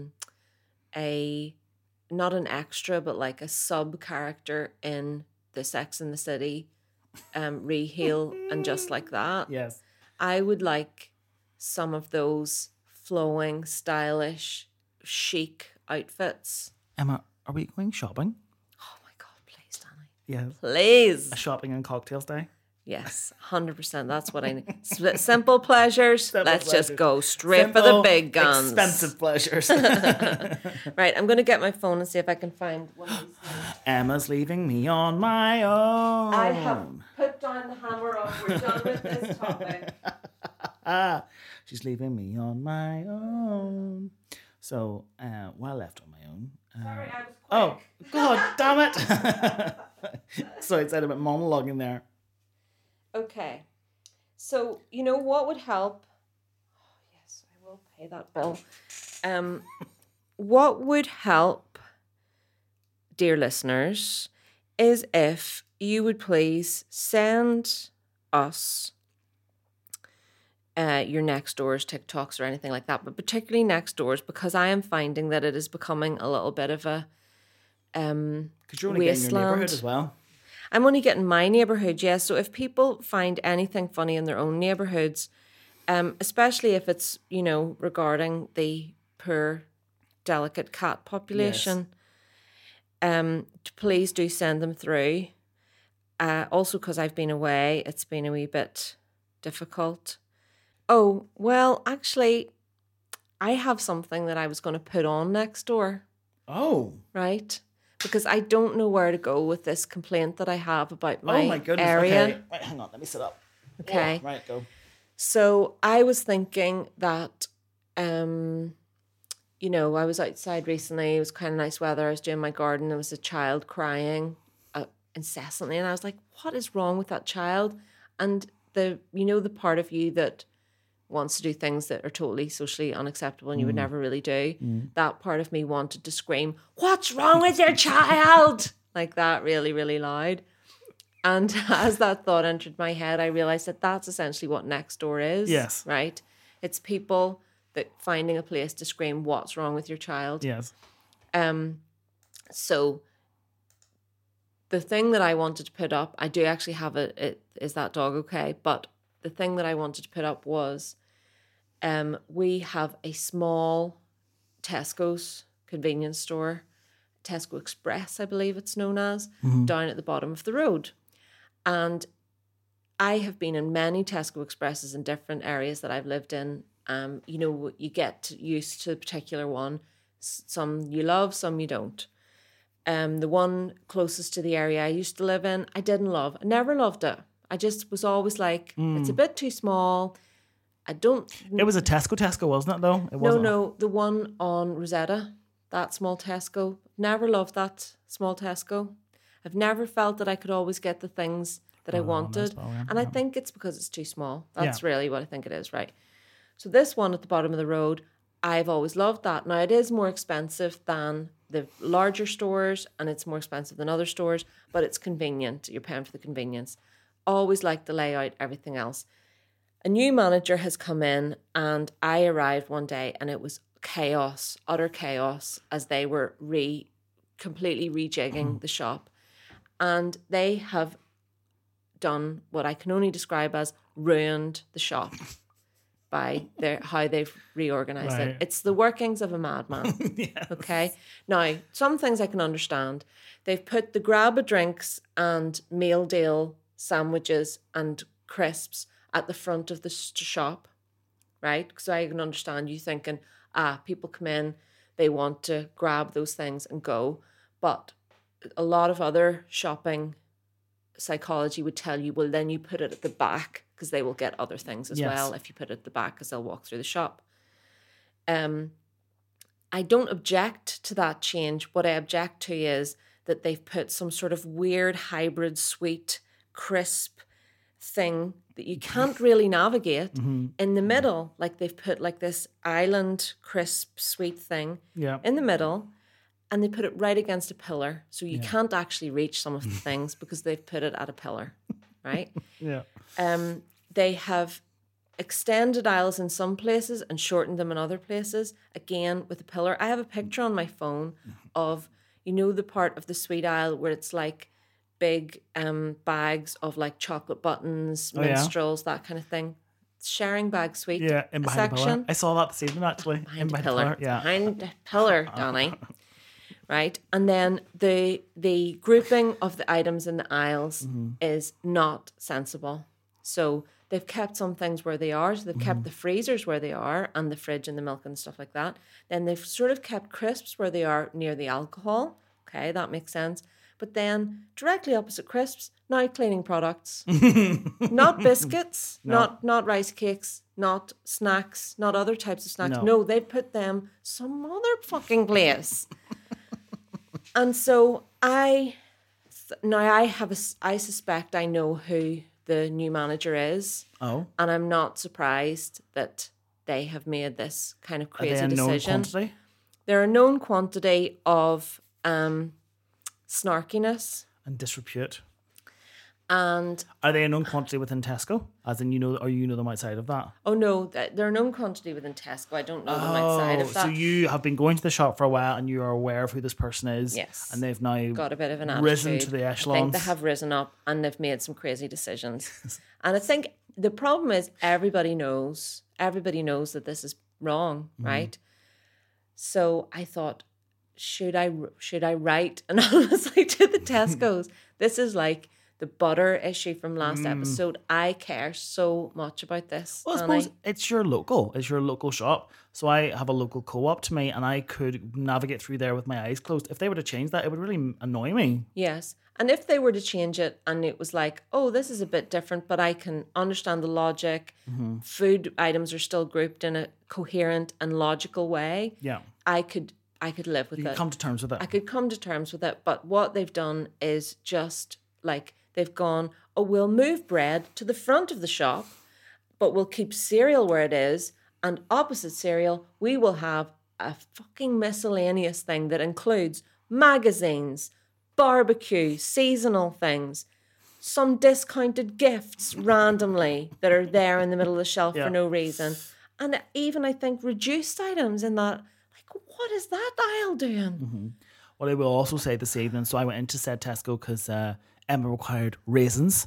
not an extra, but like a sub character in the Sex and the City reheal and Just Like That. Yes. I would like some of those flowing, stylish, chic outfits. Emma, are we going shopping? Oh my God, please, Danny. Yes. Please. A shopping and cocktails day? Yes, 100%. That's what I need. Simple pleasures. Let's just go straight Simple, for the big guns. Expensive pleasures. Right, I'm going to get my phone and see if I can find one of these things. Emma's leaving me on my own. I have put down the hammer off. We're done with this topic. She's leaving me on my own. So, well left on my own. Sorry, I was quick. Oh, God damn it. So excited about monologuing there. Okay. So, what would help? Oh, yes, I will pay that bill. What would help, dear listeners, is if you would please send us your next doors, TikToks, or anything like that, but particularly next doors, because I am finding that it is becoming a little bit of a Because you're only getting your neighbourhood as well. I'm only getting my neighbourhood, yes. So if people find anything funny in their own neighbourhoods, especially if it's, regarding the poor, delicate cat population, please do send them through. Also, because I've been away, it's been a wee bit difficult. Oh, well, actually, I have something that I was going to put on next door. Oh. Right? Because I don't know where to go with this complaint that I have about my, oh my goodness. area. Okay. Right, hang on, let me sit up. Okay. Oh, right, go. So I was thinking that, I was outside recently. It was kind of nice weather. I was doing my garden. There was a child crying incessantly. And I was like, what is wrong with that child? And the part of you that wants to do things that are totally socially unacceptable and you would never really do, that part of me wanted to scream, what's wrong with your child? Like that, really, really loud. And as that thought entered my head, I realized that that's essentially what Nextdoor is. Yes. Right? It's people that finding a place to scream, what's wrong with your child? Yes. So the thing that I wanted to put up, I do actually have it, is that dog okay? But the thing that I wanted to put up was we have a small Tesco's convenience store, Tesco Express, I believe it's known as, down at the bottom of the road. And I have been in many Tesco Expresses in different areas that I've lived in. You get used to a particular one. Some you love, some you don't. The one closest to the area I used to live in, I didn't love. I never loved it. I just was always like, it's a bit too small. It was a Tesco, wasn't it, though? It wasn't. No, the one on Rosetta, that small Tesco. Never loved that small Tesco. I've never felt that I could always get the things that I wanted. And I think it's because it's too small. That's really what I think it is, right? So this one at the bottom of the road, I've always loved that. Now, it is more expensive than the larger stores, and it's more expensive than other stores, but it's convenient. You're paying for the convenience. Always like the layout, everything else. A new manager has come in, and I arrived one day, and it was chaos, utter chaos, as they were completely rejigging the shop. And they have done what I can only describe as ruined the shop by how they've reorganized it. It's the workings of a madman. Yes. Okay. Now, some things I can understand. They've put the grab a drinks and meal deal sandwiches and crisps at the front of the shop, right? Because I can understand you thinking, people come in, they want to grab those things and go. But a lot of other shopping psychology would tell you, well, then you put it at the back because they will get other things as well if you put it at the back because they'll walk through the shop. I don't object to that change. What I object to is that they've put some sort of weird hybrid sweet crisp thing that you can't really navigate in the middle. Like they've put like this island crisp sweet thing in the middle, and they put it right against a pillar. So you can't actually reach some of the things because they've put it at a pillar, right? They have extended aisles in some places and shortened them in other places, again with a pillar. I have a picture on my phone of, the part of the sweet aisle where it's like big bags of like chocolate buttons, minstrels, that kind of thing. Sharing bag sweet in behind section. The pillar. I saw that this evening actually. Behind the pillar. Behind the pillar, Danny. Right? And then the grouping of the items in the aisles is not sensible. So they've kept some things where they are. So they've kept the freezers where they are and the fridge and the milk and stuff like that. Then they've sort of kept crisps where they are near the alcohol. Okay, that makes sense. But then directly opposite crisps, now cleaning products. Not biscuits, not rice cakes, not snacks, not other types of snacks. No, they put them some other fucking place. And so I suspect I know who the new manager is. Oh. And I'm not surprised that they have made this kind of crazy decision. Known quantity? They're a known quantity of snarkiness and disrepute. And are they a known quantity within Tesco? As in, or you know them outside of that? Oh no, they're a known quantity within Tesco. I don't know them outside of that. So you have been going to the shop for a while and you are aware of who this person is. Yes. And they've now got a bit of an attitude. Risen to the echelons. I think they have risen up and they've made some crazy decisions. And I think the problem is everybody knows that this is wrong, right? So I thought, should I write anonymously to the Tesco's? This is like the butter issue from last episode. I care so much about this. Well, I suppose it's your local shop. So I have a local co-op to me and I could navigate through there with my eyes closed. If they were to change that, it would really annoy me. Yes. And if they were to change it and it was like, oh, this is a bit different, but I can understand the logic. Food items are still grouped in a coherent and logical way. Yeah. I could live with it. You could come to terms with it. I could come to terms with it. But what they've done is just like, they've gone, oh, we'll move bread to the front of the shop, but we'll keep cereal where it is. And opposite cereal, we will have a fucking miscellaneous thing that includes magazines, barbecue, seasonal things. some discounted gifts randomly that are there in the middle of the shelf Yeah. for no reason. And even, I think, reduced items in that. Like, what is that aisle doing? What I will also say this evening, so I went into said Tesco because Emma required raisins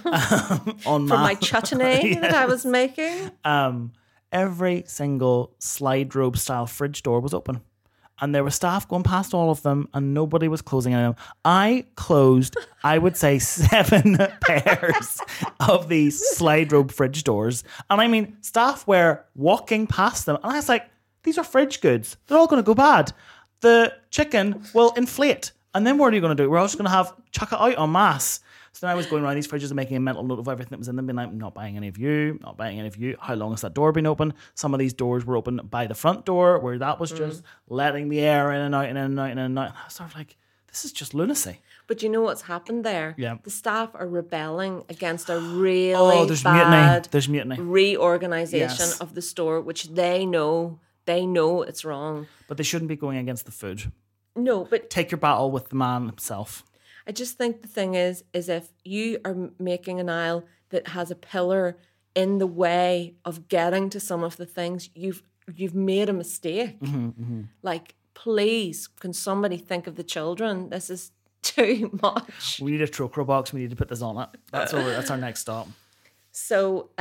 on For my chutney that I was making. Every single slide robe style fridge door was open. And there were staff going past all of them and nobody was closing any of them. I closed, I would say, 7 pairs of these slide robe fridge doors. And I mean, staff were walking past them. And I was like, these are fridge goods. They're all going to go bad. The chicken will inflate. And then what are you going to do? We're all just going to chuck it out en masse. So then I was going around these fridges and making a mental note of everything that was in them, being like, I'm not buying any of you, not buying any of you. How long has that door been open? Some of these doors were open by the front door, where that was just letting the air in and out and in and out and in and out. And I was sort of like, this is just lunacy. But you know what's happened there? Yeah. The staff are rebelling against a really there's bad mutiny. There's mutiny. reorganization Yes. of the store, which they know it's wrong. But they shouldn't be going against the food. No, but Take your battle with the man himself. I just think the thing is if you are making an aisle that has a pillar in the way of getting to some of the things, you've made a mistake. Like, please, can somebody think of the children? This is too much. We need a Trocro box. We need to put this on it. That's our next stop. So,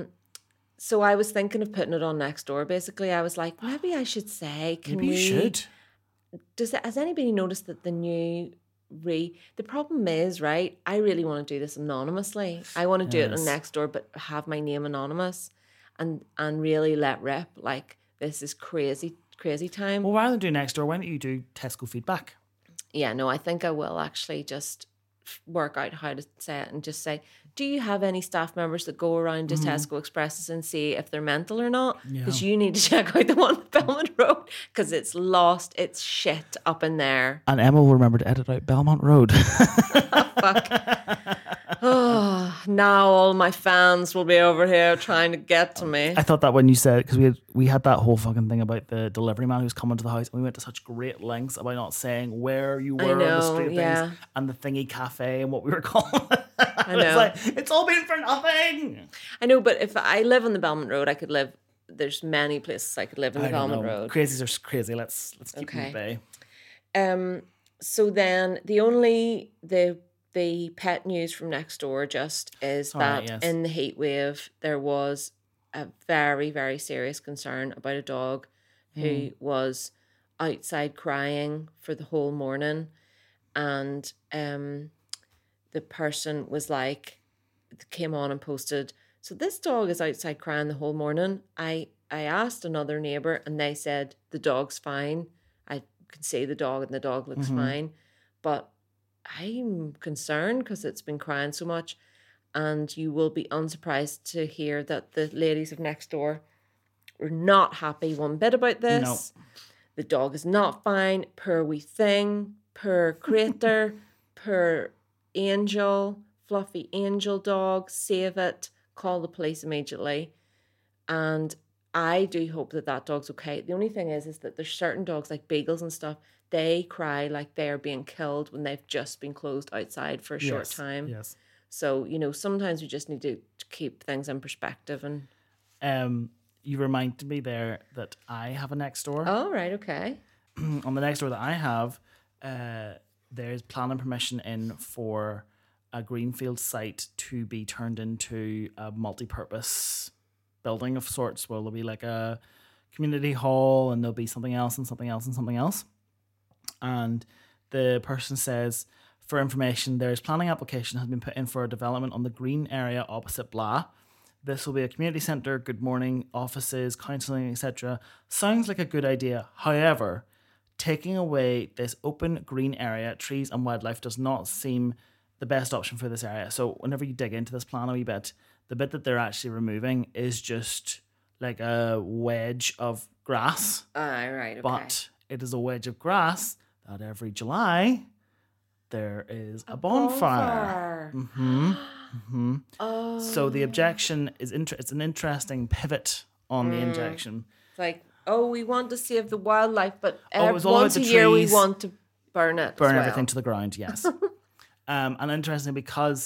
so I was thinking of putting it on next door. Basically, I was like, maybe I should say, Maybe you should. Has anybody noticed that the problem is, right, I really want to do this anonymously. I want to do it on Nextdoor, but have my name anonymous and really let rip. Like, this is crazy time. Well, rather than do next door, why don't you do Tesco feedback? Yeah, no, I think I will actually just work out how to say it and just say, do you have any staff members that go around to Tesco Expresses and see if they're mental or not? Because you need to check out the one at Belmont Road, because it's lost its shit up in there. And Emma will remember to edit out Belmont Road. Oh, now all my fans will be over here trying to get to me. I thought that when you said, because we had that whole fucking thing about the delivery man who's coming to the house, and we went to such great lengths about not saying where you were on the street of things and the thingy cafe and what we were calling it. I know. It's like, it's all been for nothing. I know, but if I live on the Belmont Road, I could live. There's many places I could live in the Belmont Road. Crazies are crazy. Let's keep them at bay. So then the pet news from next door just is in the heat wave there was a very, very serious concern about a dog who was outside crying for the whole morning, and the person was like, came on and posted, so this dog is outside crying the whole morning. I asked another neighbour and they said the dog's fine. I can see the dog and the dog looks fine, but I'm concerned because it's been crying so much, and you will be unsurprised to hear that the ladies of next door were not happy one bit about this. No. The dog is not fine. Poor wee thing. Poor creator. Poor angel. Fluffy angel dog. Save it. Call the police immediately. And I do hope that dog's okay. The only thing is that there's certain dogs like beagles and stuff, they cry like they are being killed when they've just been closed outside for a short time. Yes. So, sometimes we just need to keep things in perspective. And you reminded me there that I have a next door. Oh, right, okay. On the next door that I have, there's planning permission in for a greenfield site to be turned into a multi-purpose building of sorts, where there'll be like a community hall and there'll be something else and something else and something else. And the person says, for information, there is planning application has been put in for a development on the green area opposite blah. This will be a community centre, good morning, offices, counselling, etc. Sounds like a good idea. However, taking away this open green area, trees and wildlife does not seem the best option for this area. So whenever you dig into this plan a wee bit, the bit that they're actually removing is just like a wedge of grass. Right, okay. But it is a wedge of grass that every July there is a bonfire. Oh. So the objection is it's an interesting pivot on the injection. It's like, we want to save the wildlife, but once a year we want to burn it. Burn everything to the ground, yes. And interestingly, because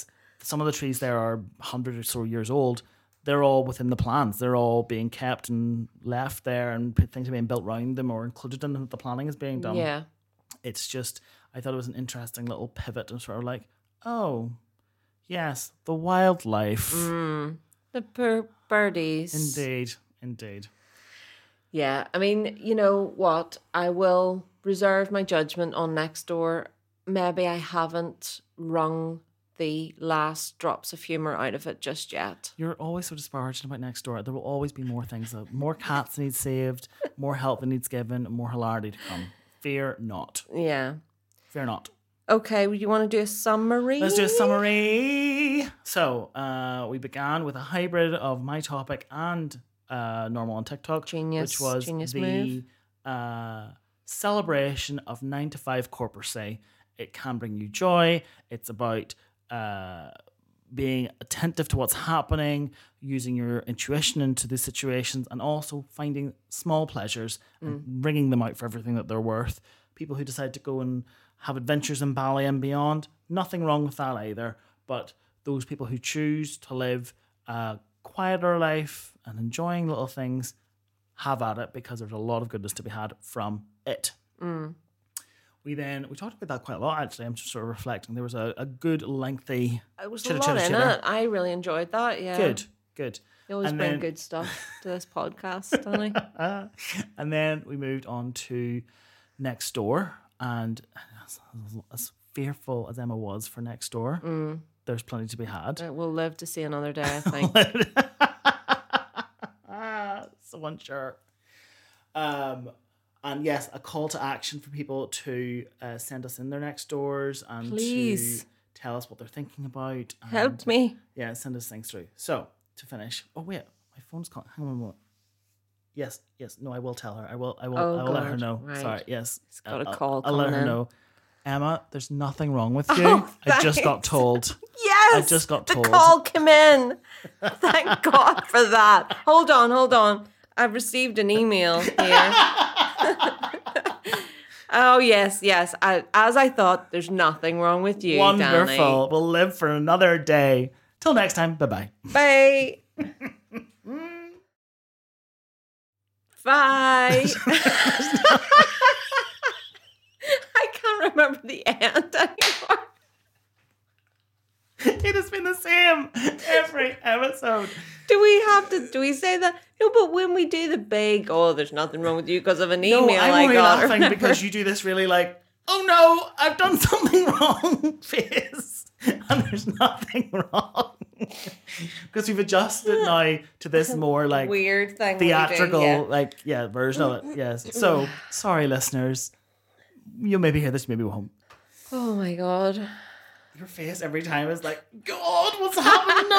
some of the trees there are 100 or so years old. They're all within the plans. They're all being kept and left there, and things are being built around them or included in them. The planning is being done. Yeah. It's just, I thought it was an interesting little pivot and sort of like, oh, yes, the wildlife. The birdies. Indeed. Yeah, I mean, you know what? I will reserve my judgment on Nextdoor. Maybe I haven't wrung the last drops of humour out of it just yet. You're always so disparaging about Nextdoor. There will always be more things, more cats need saved, more help that needs given, and more hilarity to come. Fear not. Yeah. Fear not. Okay, you want to do a summary? Let's do a summary. So, we began with a hybrid of my topic and normal on TikTok, which was the celebration of 9 to 5 corporacy. It can bring you joy. It's about being attentive to what's happening, using your intuition into these situations, and also finding small pleasures and bringing them out for everything that they're worth. People who decide to go and have adventures in Bali and beyond, nothing wrong with that either. But those people who choose to live a quieter life and enjoying little things, have at it, because there's a lot of goodness to be had from it. We talked about that quite a lot, actually. I'm just sort of reflecting. There was a good lengthy It was a lot in it. I really enjoyed that, yeah. Good. You always bring good stuff to this podcast, Danny. And then we moved on to Nextdoor, and as fearful as Emma was for Nextdoor, there's plenty to be had. We'll live to see another day, I think. So unsure. And yes, a call to action for people to send us in their Nextdoors and please to tell us what they're thinking about. Help me. Yeah, send us things through. So to finish, oh wait, my phone's calling. Hang on a moment. Yes. No, I will tell her. I will let her know. Right. Sorry. Yes, It's got a call. I'll let her know. Emma, there's nothing wrong with you. Oh, I just got told. Yes, I just got told. The call came in. Thank God for that. Hold on. I've received an email here. Oh, yes. As I thought, there's nothing wrong with you, Wonderful. Danny. We'll live for another day. Till next time. Bye-bye. Bye. Bye. I can't remember the end anymore. It has been the same every episode. Do we say that? No, but when we do the big, there's nothing wrong with you because of an email I'm I only got. laughing because you do this really like, oh no, I've done something wrong face. And there's nothing wrong. Because we've adjusted now to this more like weird thing theatrical, version of it. Yes. So, sorry, listeners. You'll maybe hear this, maybe we won't. Oh my God. Your face every time is like, God, what's happening now?